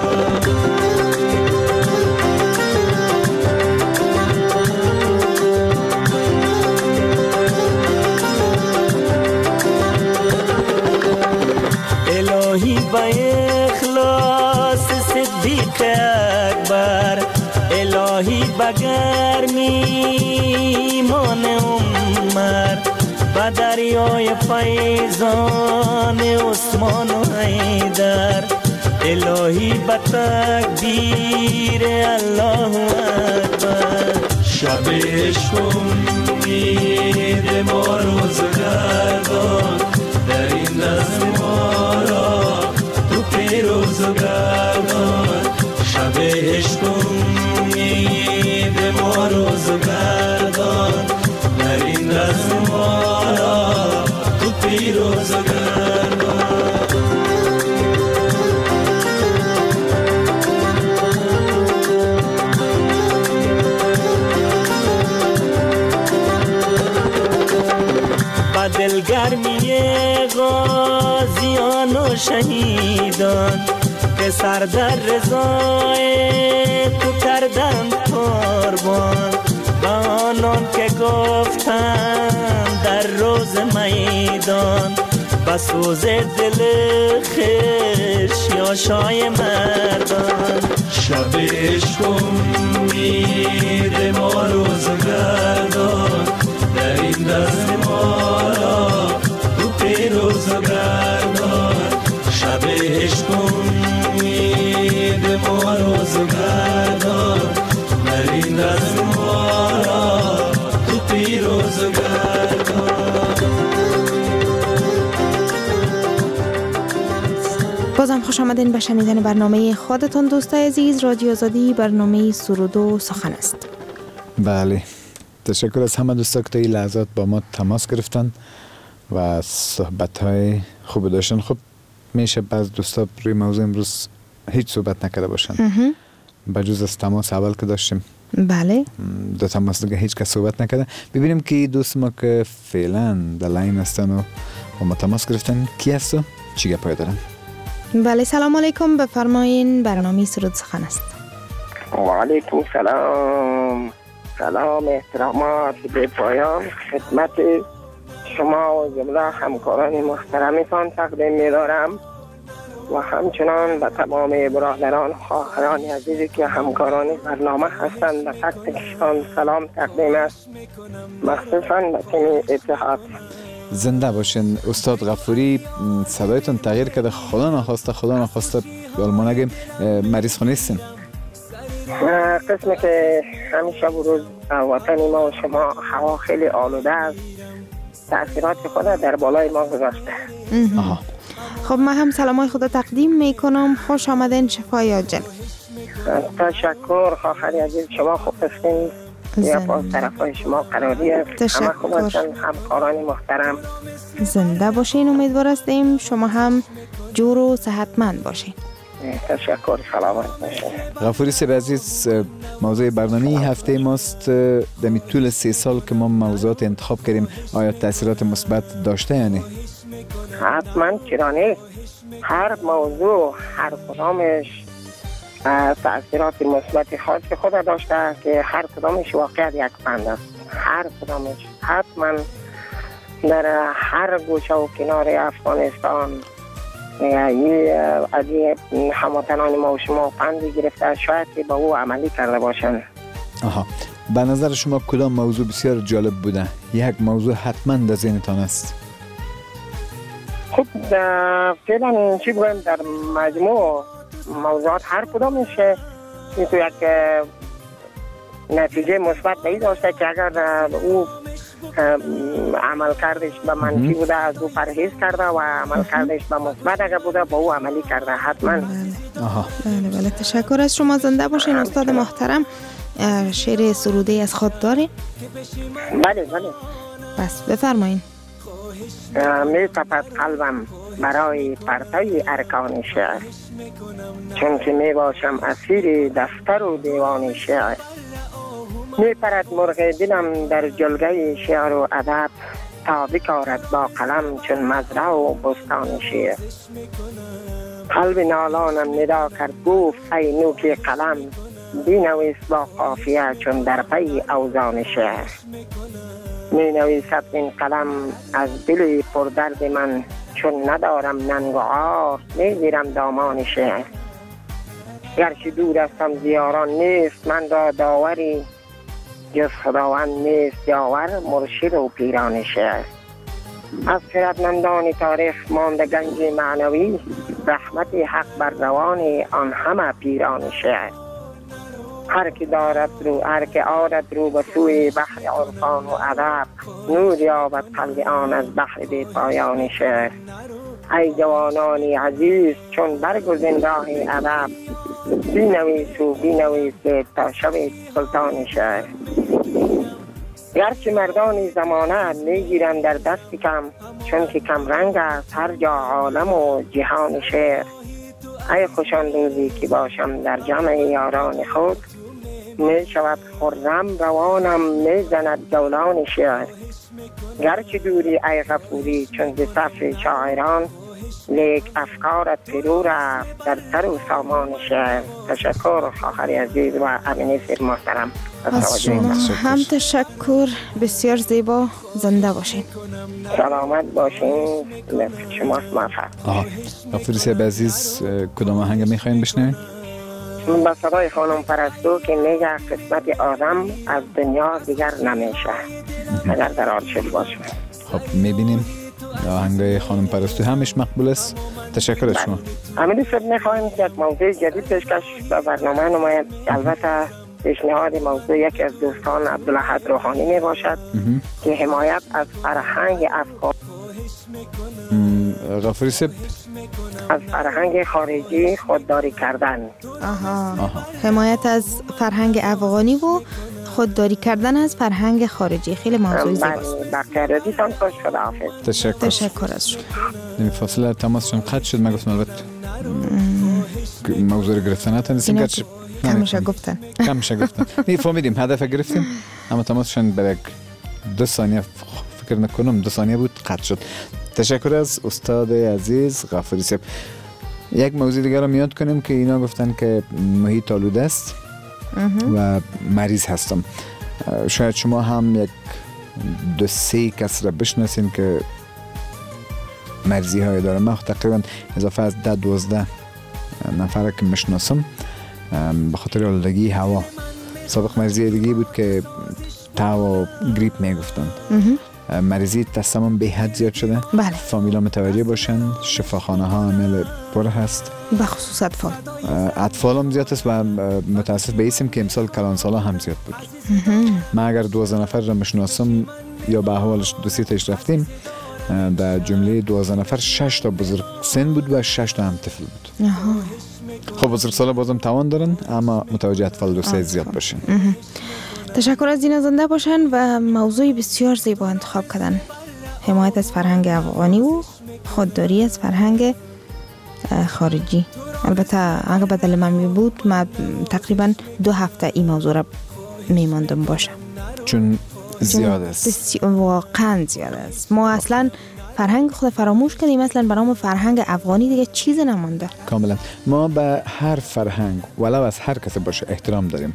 الهی با اخلاص صدیق اکبر، الهی با گرمی ایمان عمر. با دریای فیضان عثمان و حیدر، الهی با تکبیر الله اکبر. شب عشق امید ما روزگار دار، در این دست ما را تو پیروزگار دار. شب عشق امید ما روزگار دار، در این دست ما را تو پیروزگار دار. با دلگرمی غازیان و شهیدان، که سر در رضای تو کردن قربان. با آنان که گفتن در روز میدان، با سوز دل خش یا شای مردان. شب عشق امید ما روزگار دار، در این دست ما را تو پیروزگار دار. عشق امید ما روزگار دار در این رزم ما را تو پیروزگار دار. بازم خوش آمدین به شنیدن برنامه خودتون دوستای عزیز. رادیو آزادی برنامه سرود و سخن است. بله، تشکر از همه دوستا که تا این لحظات با ما تماس گرفتن و صحبت های خوب داشتن. خب میشه بعض دوستا روی موضوع امروز هیچ صحبت نکرده باشن، بجز از تماس اول که داشتیم. بله، دو تماس دیگه هیچ کس صحبت نکرده. ببینیم که دوست ما که فعلا در لاین هستن و با ما تماس گرفتن کی هست و چی گپای دارن. بله، سلام علیکم، بفرمایین، برنامه سرود سخن است. و علیکم سلام. سلام احترامات به پایان خدمت شما و جمله همکاران محترمتان تقدیم می‌دارم و همچنان به تمام برادران خواهران عزیزی که همکاران برنامه هستند به تک تکشان سلام تقدیم است، مخصوصا به تیم اتحاد. زنده باشین. استاد غفوری، صدایتون تغییر کرده، خدا نخواسته خدا نخواسته ما نگیم مریض خونه هستین؟ قسمی که همیشه بروز وطن ما و شما هوا خیلی آلوده است، تأثیرات خود در بالای ما گذاشته. خب من هم سلامای خدا تقدیم میکنم. خوش آمدین، شفای عاجل. تشکر خواهر عزیز، شما خوب هستین؟ یا باز طرف های شما قراری است؟ تشکر. همه خوب هستن، همکاران محترم. زنده باشین، امیدوار هستیم شما هم جور و صحتمند باشین. تشکر، سلامت باشین. غفوری صاحب عزیز، موضوع برنامه این هفته ماست. در طول سه سال که ما موضوعات انتخاب کردیم آیا تاثیرات مثبت داشته یعنی؟ حتما، چرا نیست. هر موضوع هر کدامش تأثیرات مثبت خاص خود داشته که هر کدامش واقعا یک پند است. هر کدامش حتما در هر گوشه و کنار افغانستان یعنی از هموطنان ما و شما پندی گرفته، شاید که با او عملی کرده باشند. آها، به نظر شما کدام موضوع بسیار جالب بوده؟ یک موضوع حتما در ذهنتان است. خب فعلا چی بگویم، در مجموع موضوعات هر کدامش این تو یک نتیجه مثبت به این داشته که اگر او عمل کردش به منفی بوده از او پرهیز کرده و عمل کردش به مثبت اگر بوده با او عملی کرده حتما. آها. بله بله، تشکر از شما. زنده باشین استاد محترم. شعر سروده از خود دارین؟ بله بله. بس بفرمایین. می تپد قلبم برای پرتوی ارکان شعر، چون که می باشم اسیر دفتر و دیوان شعر. می پرد مرغ دلم در جلگه شعر و ادب، تا بکارد با قلم چون مزرعه و بستان شعر. قلب نالانم ندا کرد گفت ای نوک قلم، بینویس با قافیه چون در پی اوزان شعر. می نویسد این قلم از دل پردرد من، چون ندارم ننگ و عار می زیرم دامان شعر. گرچه دور هستم زیاران نیست من را داوری، جز خداوند نیست یاور مرشد و پیران شعر. از خردمندان تاریخ مانده گنج معنوی، رحمت حق بر روان آن همه پیران شعر. هر که دارد رو هر که آرد رو به سوی بحر عرفان و ادب، نور یابد قلب آن از بحر بی پایان شعر. ای جوانانی عزیز چون برگزین راه ادب، بینویس و بینویسید تا شوید سلطان شعر. گرچه مردان زمانه میگیرند در دست کم، چون که کم رنگ است هر جا عالم و جهان شعر. ای خوشان روزی که باشم در جمع یاران خود، می شود خرم روانم می زند جولان شعر. گرچه دوری ای غفوری چون ز صف شاعران، لیک افکارت فرو رفت در سر و سامان شعر. تشکر خواهر عزیز و امینی سیر محترم. از شما هم تشکر، بسیار زیبا. زنده باشین، سلامت باشین. شما موفق. آها، غفوری صاحب عزیز کدام آهنگ میخواین بشنوین؟ با صدای خانم پرستو که میگه قسمت آدم از دنیا دیگر نمیشه اگر در آرشیو باشه. خب میبینیم آهنگای خانم پرستو همش مقبول است. تشکر از شما. امیر صاحب میخوایم که یک موضوع جدید پیشکش به برنامه نماید. البته پیشنهاد موضوع یکی از دوستان عبدالاحد روحانی می باشد که حمایت از فرهنگ افغان غفوری صاحب از فرهنگ خارجی خودداری کردن. آها. آها. حمایت از فرهنگ افغانی و خودداری کردن از فرهنگ خارجی. خیلی موضوع زیباست. بخیر دیدم. خوش خداحافظ. تشکر. تشکر از شما. این فاصله تماسشون قطع شد. من گفتم البته موضوع رو گرفتن نتونستیم که کمش گفتن کمش گفتن نه فهمیدیم هدف گرفتیم اما تماسشون برای دو ثانیه فکر نکنم دو ثانیه بود قطع شد. تشکر از استاد عزیز غفوری صاحب. یک موضوع دیگر رو میاد کنیم که اینا گفتن که محیط آلوده است و مریض هستم. شاید شما هم یک دو سه کس را بشناسین که مریضی های داره. من تقریبا اضافه از ده دوازده نفر که میشناسم به خاطر آلودگی هوا. سابق مریضی دیگه بود که تاو و گریپ میگفتن. مریضی تسمم به حد زیاد شده. بله. فامیلا متوجه باشن. شفاخانه ها عمل پر هست به خصوص اطفال. اطفال هم زیاد است و متاسف به اسم که امسال کلان سالا هم زیاد بود. من اگر دوازده نفر را میشناسم یا به احوالش دو سه تاش رفتیم در جمله دوازده نفر شش تا بزرگ سن بود و شش تا هم طفل بود. آها. خب بزرگ سالا بازم توان دارن اما متوجه اطفال دو سه زیاد باشن. تشکر از این زنده باشن و موضوعی بسیار زیبا انتخاب کردن. حمایت از فرهنگ افغانی و خودداری از فرهنگ خارجی. البته اگه بدل من می بود من تقریبا دو هفته این موضوع را می ماندم باشم چون زیاد است. واقعا زیاد است. ما اصلا فرهنگ خود فراموش کردیم. مثلا برام فرهنگ افغانی دیگه چیز نمانده. کاملا. ما به هر فرهنگ ولو از هر کسی باشه احترام داریم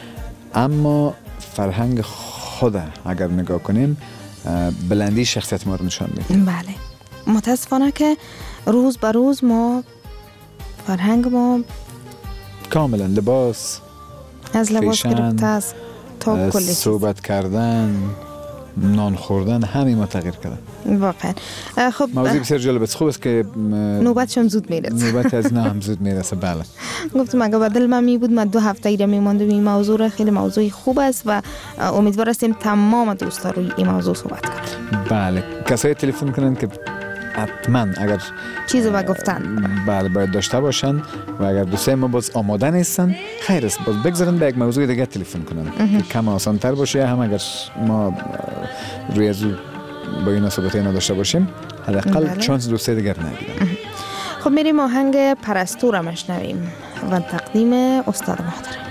اما فرهنگ خود اگر نگاه کنیم بلندی شخصیت ما رو نشان میده. بله. متاسفانه که روز به روز ما فرهنگ ما کاملا لباس از لباس گرفته از تا کلی صحبت کردن نان خوردن همه ما تغییر کردن. واقعا. خب موضوع بسیار جالب است. خوب است که نوبتشون زود میرسه. نوبت از نه هم زود میرسه. بله. گفتم اگه بدل من می بود من دو هفته ایره میماندم. این موضوع خیلی موضوعی خوب است و امیدوار هستیم تمام دوستا روی این موضوع صحبت کنیم. بله. کسایی تلفن کنن که حتما اگر چیزی با گفتن بله باید داشته باشن و اگر دوستای ما باز آماده نیستن خیر است باز بگذارن به یک موضوع دیگه تلفن کنن که کم آسان تر باشه. هم اگر ما روی از با این صحبتای نداشته باشیم حداقل چانس دوستای دیگر نگیرن. خب میریم آهنگ پرستو را مشنویم و تقدیم استاد محترم.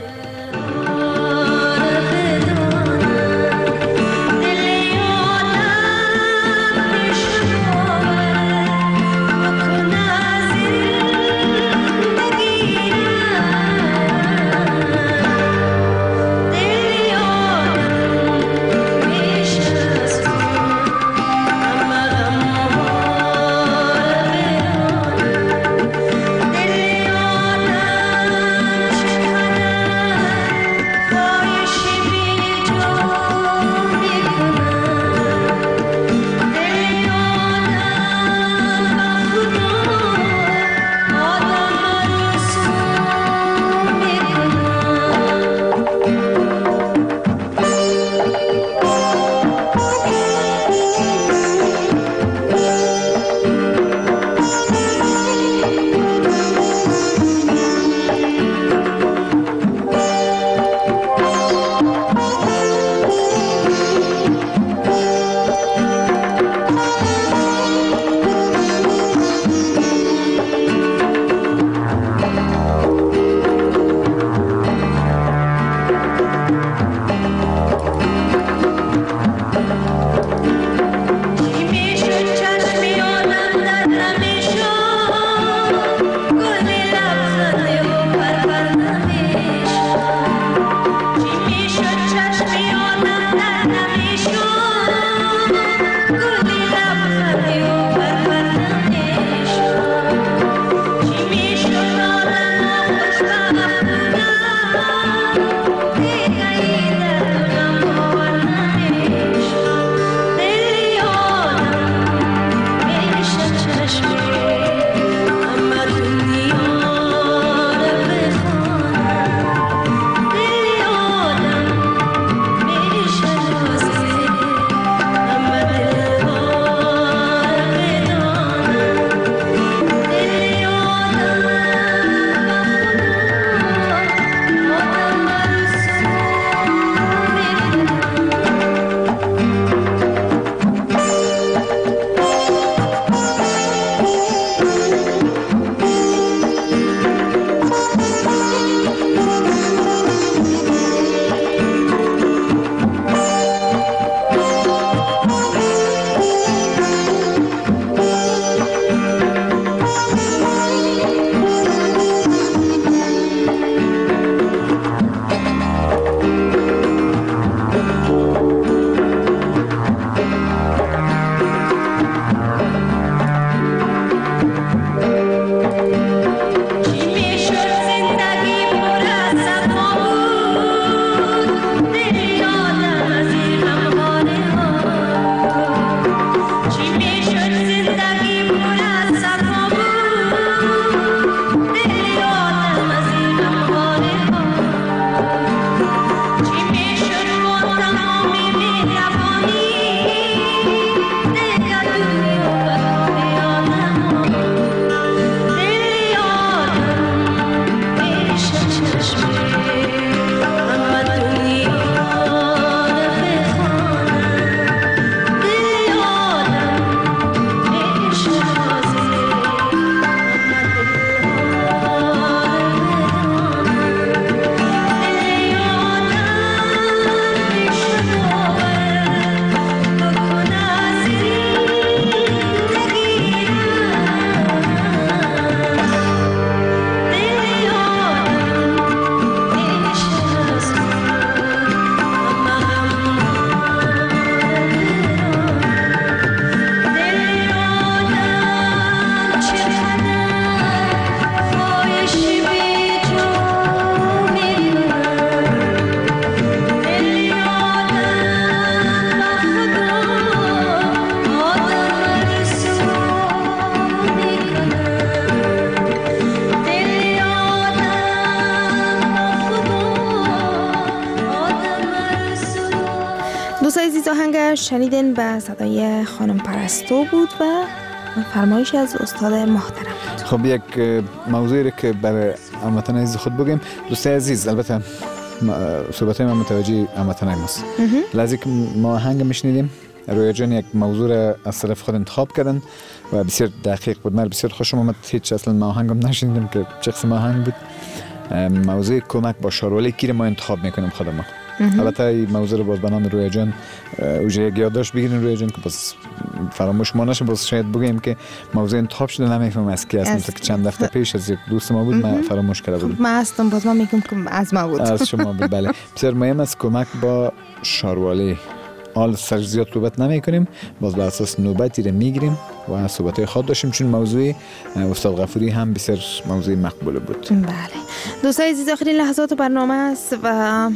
عزیز آهنگ شنیدین به صدای خانم پرستو بود و فرمایش از استاد محترم. خب یک موضوعی رو که برای هموطنان عزیز خود بگیم. دوستای عزیز، البته صحبت‌های من متوجه هموطنان ماست. لذی که ما آهنگ میشنیدیم، رویا جان یک موضوع را از طرف خود انتخاب کردن و بسیار دقیق بود. من بسیار خوشم آمد. هیچ اصلا ما آهنگم نشنیدم که چه قسم آهنگ بود. موضوع کمک با شاروالی کی ما انتخاب میکنیم خود ما. البته این موضوع رو باز به نام رویا جان اوجه یک یادداشت بگیرین رویا جان که باز فراموش ما نشه. باز شاید بگیم که موضوع انتخاب شده نمیفهمم از کی است، که چند هفته پیش از یک دوست ما بود ما فراموش کرده بودم. ما هستم باز ما میگم که از ما بود. از شما بود. بله بسیار مهم است کمک با شاروالی. حال سر زیاد صحبت نمی کنیم، باز به اساس نوبتی رو میگیریم و صحبت‌های خود داشتیم، چون موضوع استاد غفوری هم بسیار موضوع مقبول بود. بله دوستای عزیز، آخرین لحظات برنامه است و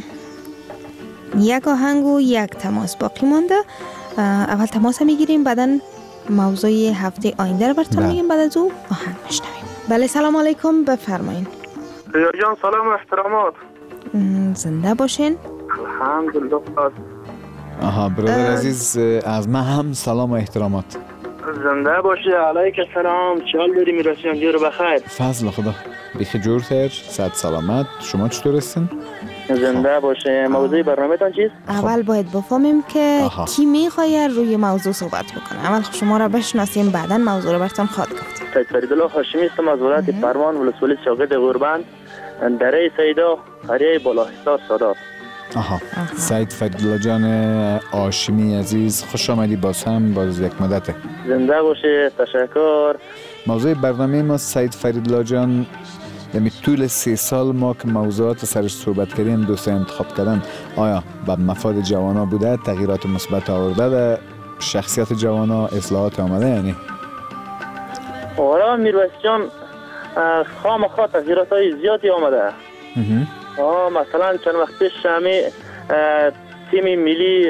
یک آهنگ و یک تماس باقی مانده. اول تماس میگیریم، بعداً موضوع هفته آینده رو براتون میگیم، بعد از او آهنگ میشنویم. بله سلام علیکم، بفرمایید. ریا جان سلام و احترامات. زنده باشین. الحمدلله. آها برادر عزیز، از من هم سلام و احترامات. زنده باشی. علیک السلام. چه حال داری میرسیم؟ جور بخیر. فضل خدا. بخی جور خیر، صحت سلامت. شما چطور هستین؟ زنده باشه. موضوع برنامه‌تان چیست؟ اول باید بفهمیم که آها. کی میخواد روی موضوع صحبت بکنه. اول شما را بشناسیم، بعداً موضوع رو براتون خواهد گفتیم. سید فریدالله هاشمی هستم از ولایت فرمان ولسوالی شاگرد غوربند، دره سیدا، قریه بالاحصار سادات. آها سید فریدالله جان هاشمی عزیز، خوش آمدی باز هم باز یک مدت. زنده باشه. تشکر. موضوع برنامه ما سید فریدالله جان، یعنی طول سه سال ما که موضوعات سرش صحبت کردیم دوستان انتخاب کردن، آیا به مفاد جوانا بوده، تغییرات مثبت آورده در شخصیت جوانا، اصلاحات آمده؟ یعنی آره میرویس جان، خام خواه تغییرات های زیادی آمده. آه مثلا چند وقت پیش همه تیم ملی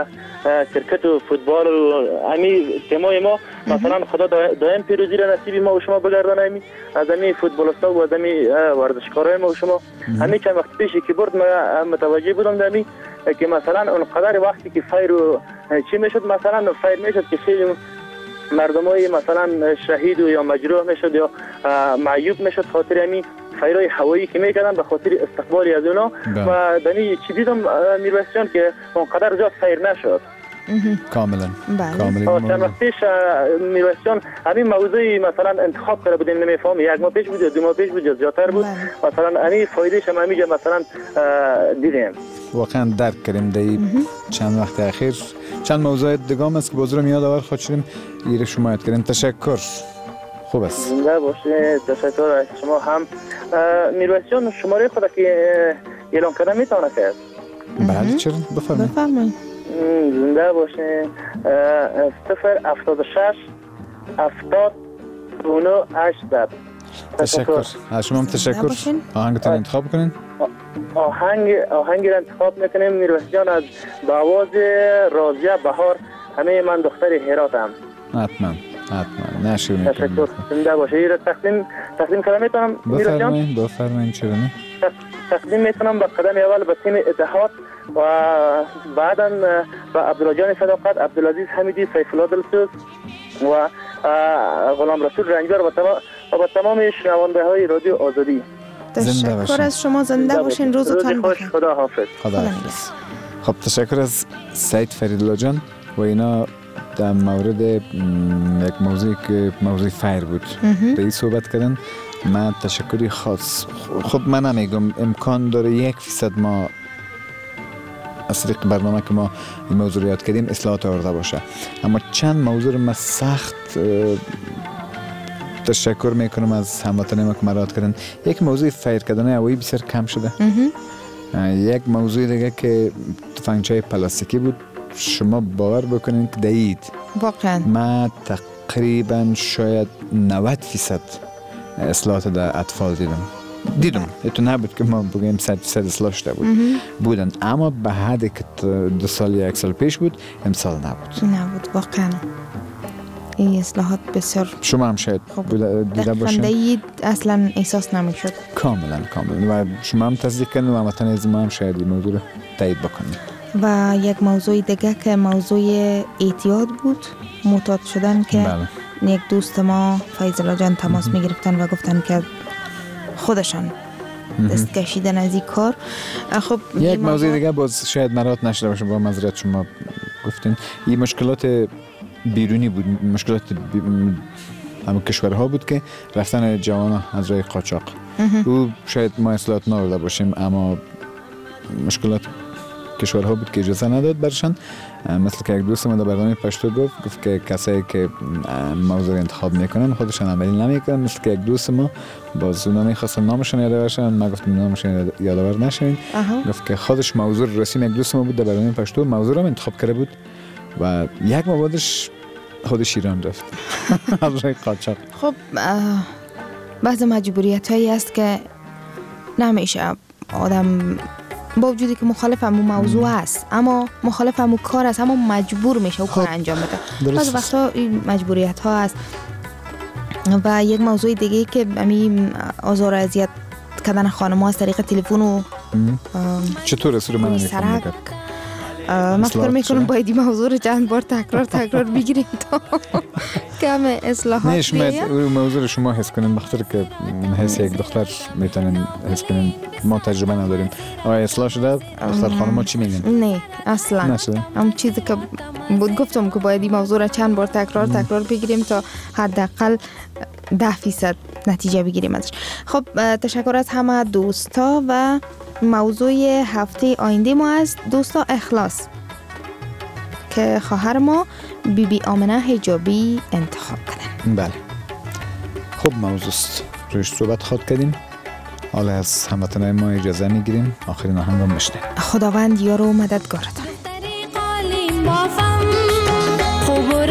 کرکت و فوتبال و همین تیمای ما مثلا خدا دائم پیروزی را نصیب ما و شما بگردانه. همین از همین فوتبالیستا و از همین ورزشکارای ما و شما همین چند وقت پیشی که برد ما متوجه بودم دمی که مثلا اونقدر وقتی که فیر و چی میشد، مثلا فیر میشد که خیلی مردمای مثلا شهید و یا مجروح میشد یا معیوب میشد خاطر همین فیرای هوایی که میکردن به خاطر استقبالی از اونا. و دمی چی دیدم میرویس جان که اونقدر زیاد فیر نشد. کاملا بله. چند وقت پیش میرویس جان همین موضوعی مثلا انتخاب کرده بودیم، نمیفهم یک ماه پیش بود یا دو ماه پیش بود یا زیادتر بود. مثلا همین فایدهش هم همینجا مثلا دیدیم، واقعا درک کردیم. دی چند وقت اخیر چند موضوع دیگه هم است که بازور میاد آور خود شدیم ایره شما یاد کردیم. تشکر. خوب است. زنده باشه. تشکر از شما هم. میرویس جان شماره خود که اعلام کردن میتونه کرد؟ بله چرا؟ بفرمایید. بفرمایید. زنده باشه. صفر هفتاد و شش هفتاد دو هشتصد. تشکر. از شما هم تشکر. آهنگتون انتخاب کنین. آهنگ آهنگی را انتخاب میکنیم میرویس جان از آواز راضیه بهار. همه من دختر هراتم. حتما حتما نشیر میکنم. تشکر. زنده باشه. این را تقدیم تقدیم کردم میتونم میرویس جان؟ بفرمایید بفرمایید. چرا نه؟ تقدیم میکنم به قدم اول به تیم اتحاد و بعدا به عبدالله جان صداقت، عبدالعزیز حمیدی، سیف الله دلسوز و غلام رسول رنجبر و به تمام شنونده های رادیو آزادی. تشکر از شما. زنده باشین. روزتان بخیر. خدا حافظ. خدا حافظ. خب تشکر از سید فریدالله جان و اینا در مورد یک موضوعی که موضوع فیر بود به این صحبت کردن. من تشکری خاص خب من نمیگم امکان داره یک فیصد ما از طریق برنامه که ما این موضوع یاد کردیم اصلاحات آورده باشه، اما چند موضوع ما سخت تشکر میکنم از هموطنان ما که مراد کردن. یک موضوع فیر کردن هوایی بسیار کم شده. یک موضوع دیگه که تفنگچای پلاستیکی بود. شما باور بکنین که دید واقعا ما تقریبا شاید نود فیصد اصلاحات در اطفال دیدم دیدم اتو نبود که ما بگیم صد فیصد اصلاح شده بود بودن، اما به حدی که دو سال یا یک سال پیش بود امسال نبود نبود واقعا. این اصلاحات بسیار شما هم شاید دیده باشین دید اصلا احساس نمی شد. کاملا کاملا و شما هم تصدیق کنید و هموطن از ما هم شاید این موضوع رو تایید بکنید. و یک موضوع دیگه که موضوع اعتیاد بود، معتاد شدن که بله. یک دوست ما فیض‌الله جان تماس می گرفتن و گفتن که خودشان دست کشیدن از این کار. خب یک موضوع دیگه باز شاید مرات نشده باشه، با معذرت شما گفتین این مشکلات بیرونی بود، مشکلات بی... همه کشورها بود که رفتن جوانان از راه قاچاق. او شاید ما اصلاحات نارده باشیم، اما مشکلات کشورها بود که اجازه نداد برشان. مثل که یک دوست ما در برنامه پشتو گفت گفت که کسایی که موضوع انتخاب میکنن خودشان عملی نمیکنن. مثل که یک دوست ما باز اونا میخواستن نامشان یادآور شن، ما گفتیم نامشان یادآور نشین. گفت که خودش موضوع رسیم یک دوست ما بود در برنامه پشتو موضوع رو انتخاب کرده بود و یک ما بعدش خودش ایران رفت از راه قاچاق. خب بعض مجبوریت هایی است که نمیشه آدم با وجودی که مخالف همون موضوع است اما مخالف همون کار است اما مجبور میشه او کار انجام بده. بعض وقتا این مجبوریت ها است. و یک موضوع دیگه که همین آزار و اذیت کردن خانم‌ها از طریق تلفن و چطور اصول من نمی‌فهمم. من فکر میکنم باید این موضوع رو چند بار تکرار تکرار بگیریم تا کم اصلاحات نه شما موضوع رو شما حس کنین، بخاطر که حس یک دختر میتونن حس کنین ما تجربه نداریم. آیا اصلاح شده دختر خانم‌ها چی میگن؟ نه اصلا نشده. هم چیزی که بود گفتم که باید این موضوع رو چند بار تکرار تکرار بگیریم تا حداقل ده فیصد نتیجه بگیریم ازش. خب تشکر از همه دوستا و موضوع هفته آینده ما از دوستا اخلاص که خواهر ما بی بی آمنه حجابی انتخاب کردن. بله خب موضوع است روش صحبت خود کردیم. حالا از هموطنان ما اجازه میگیریم آخرین آهنگ رو میشنویم. خداوند یار و مددگارتان.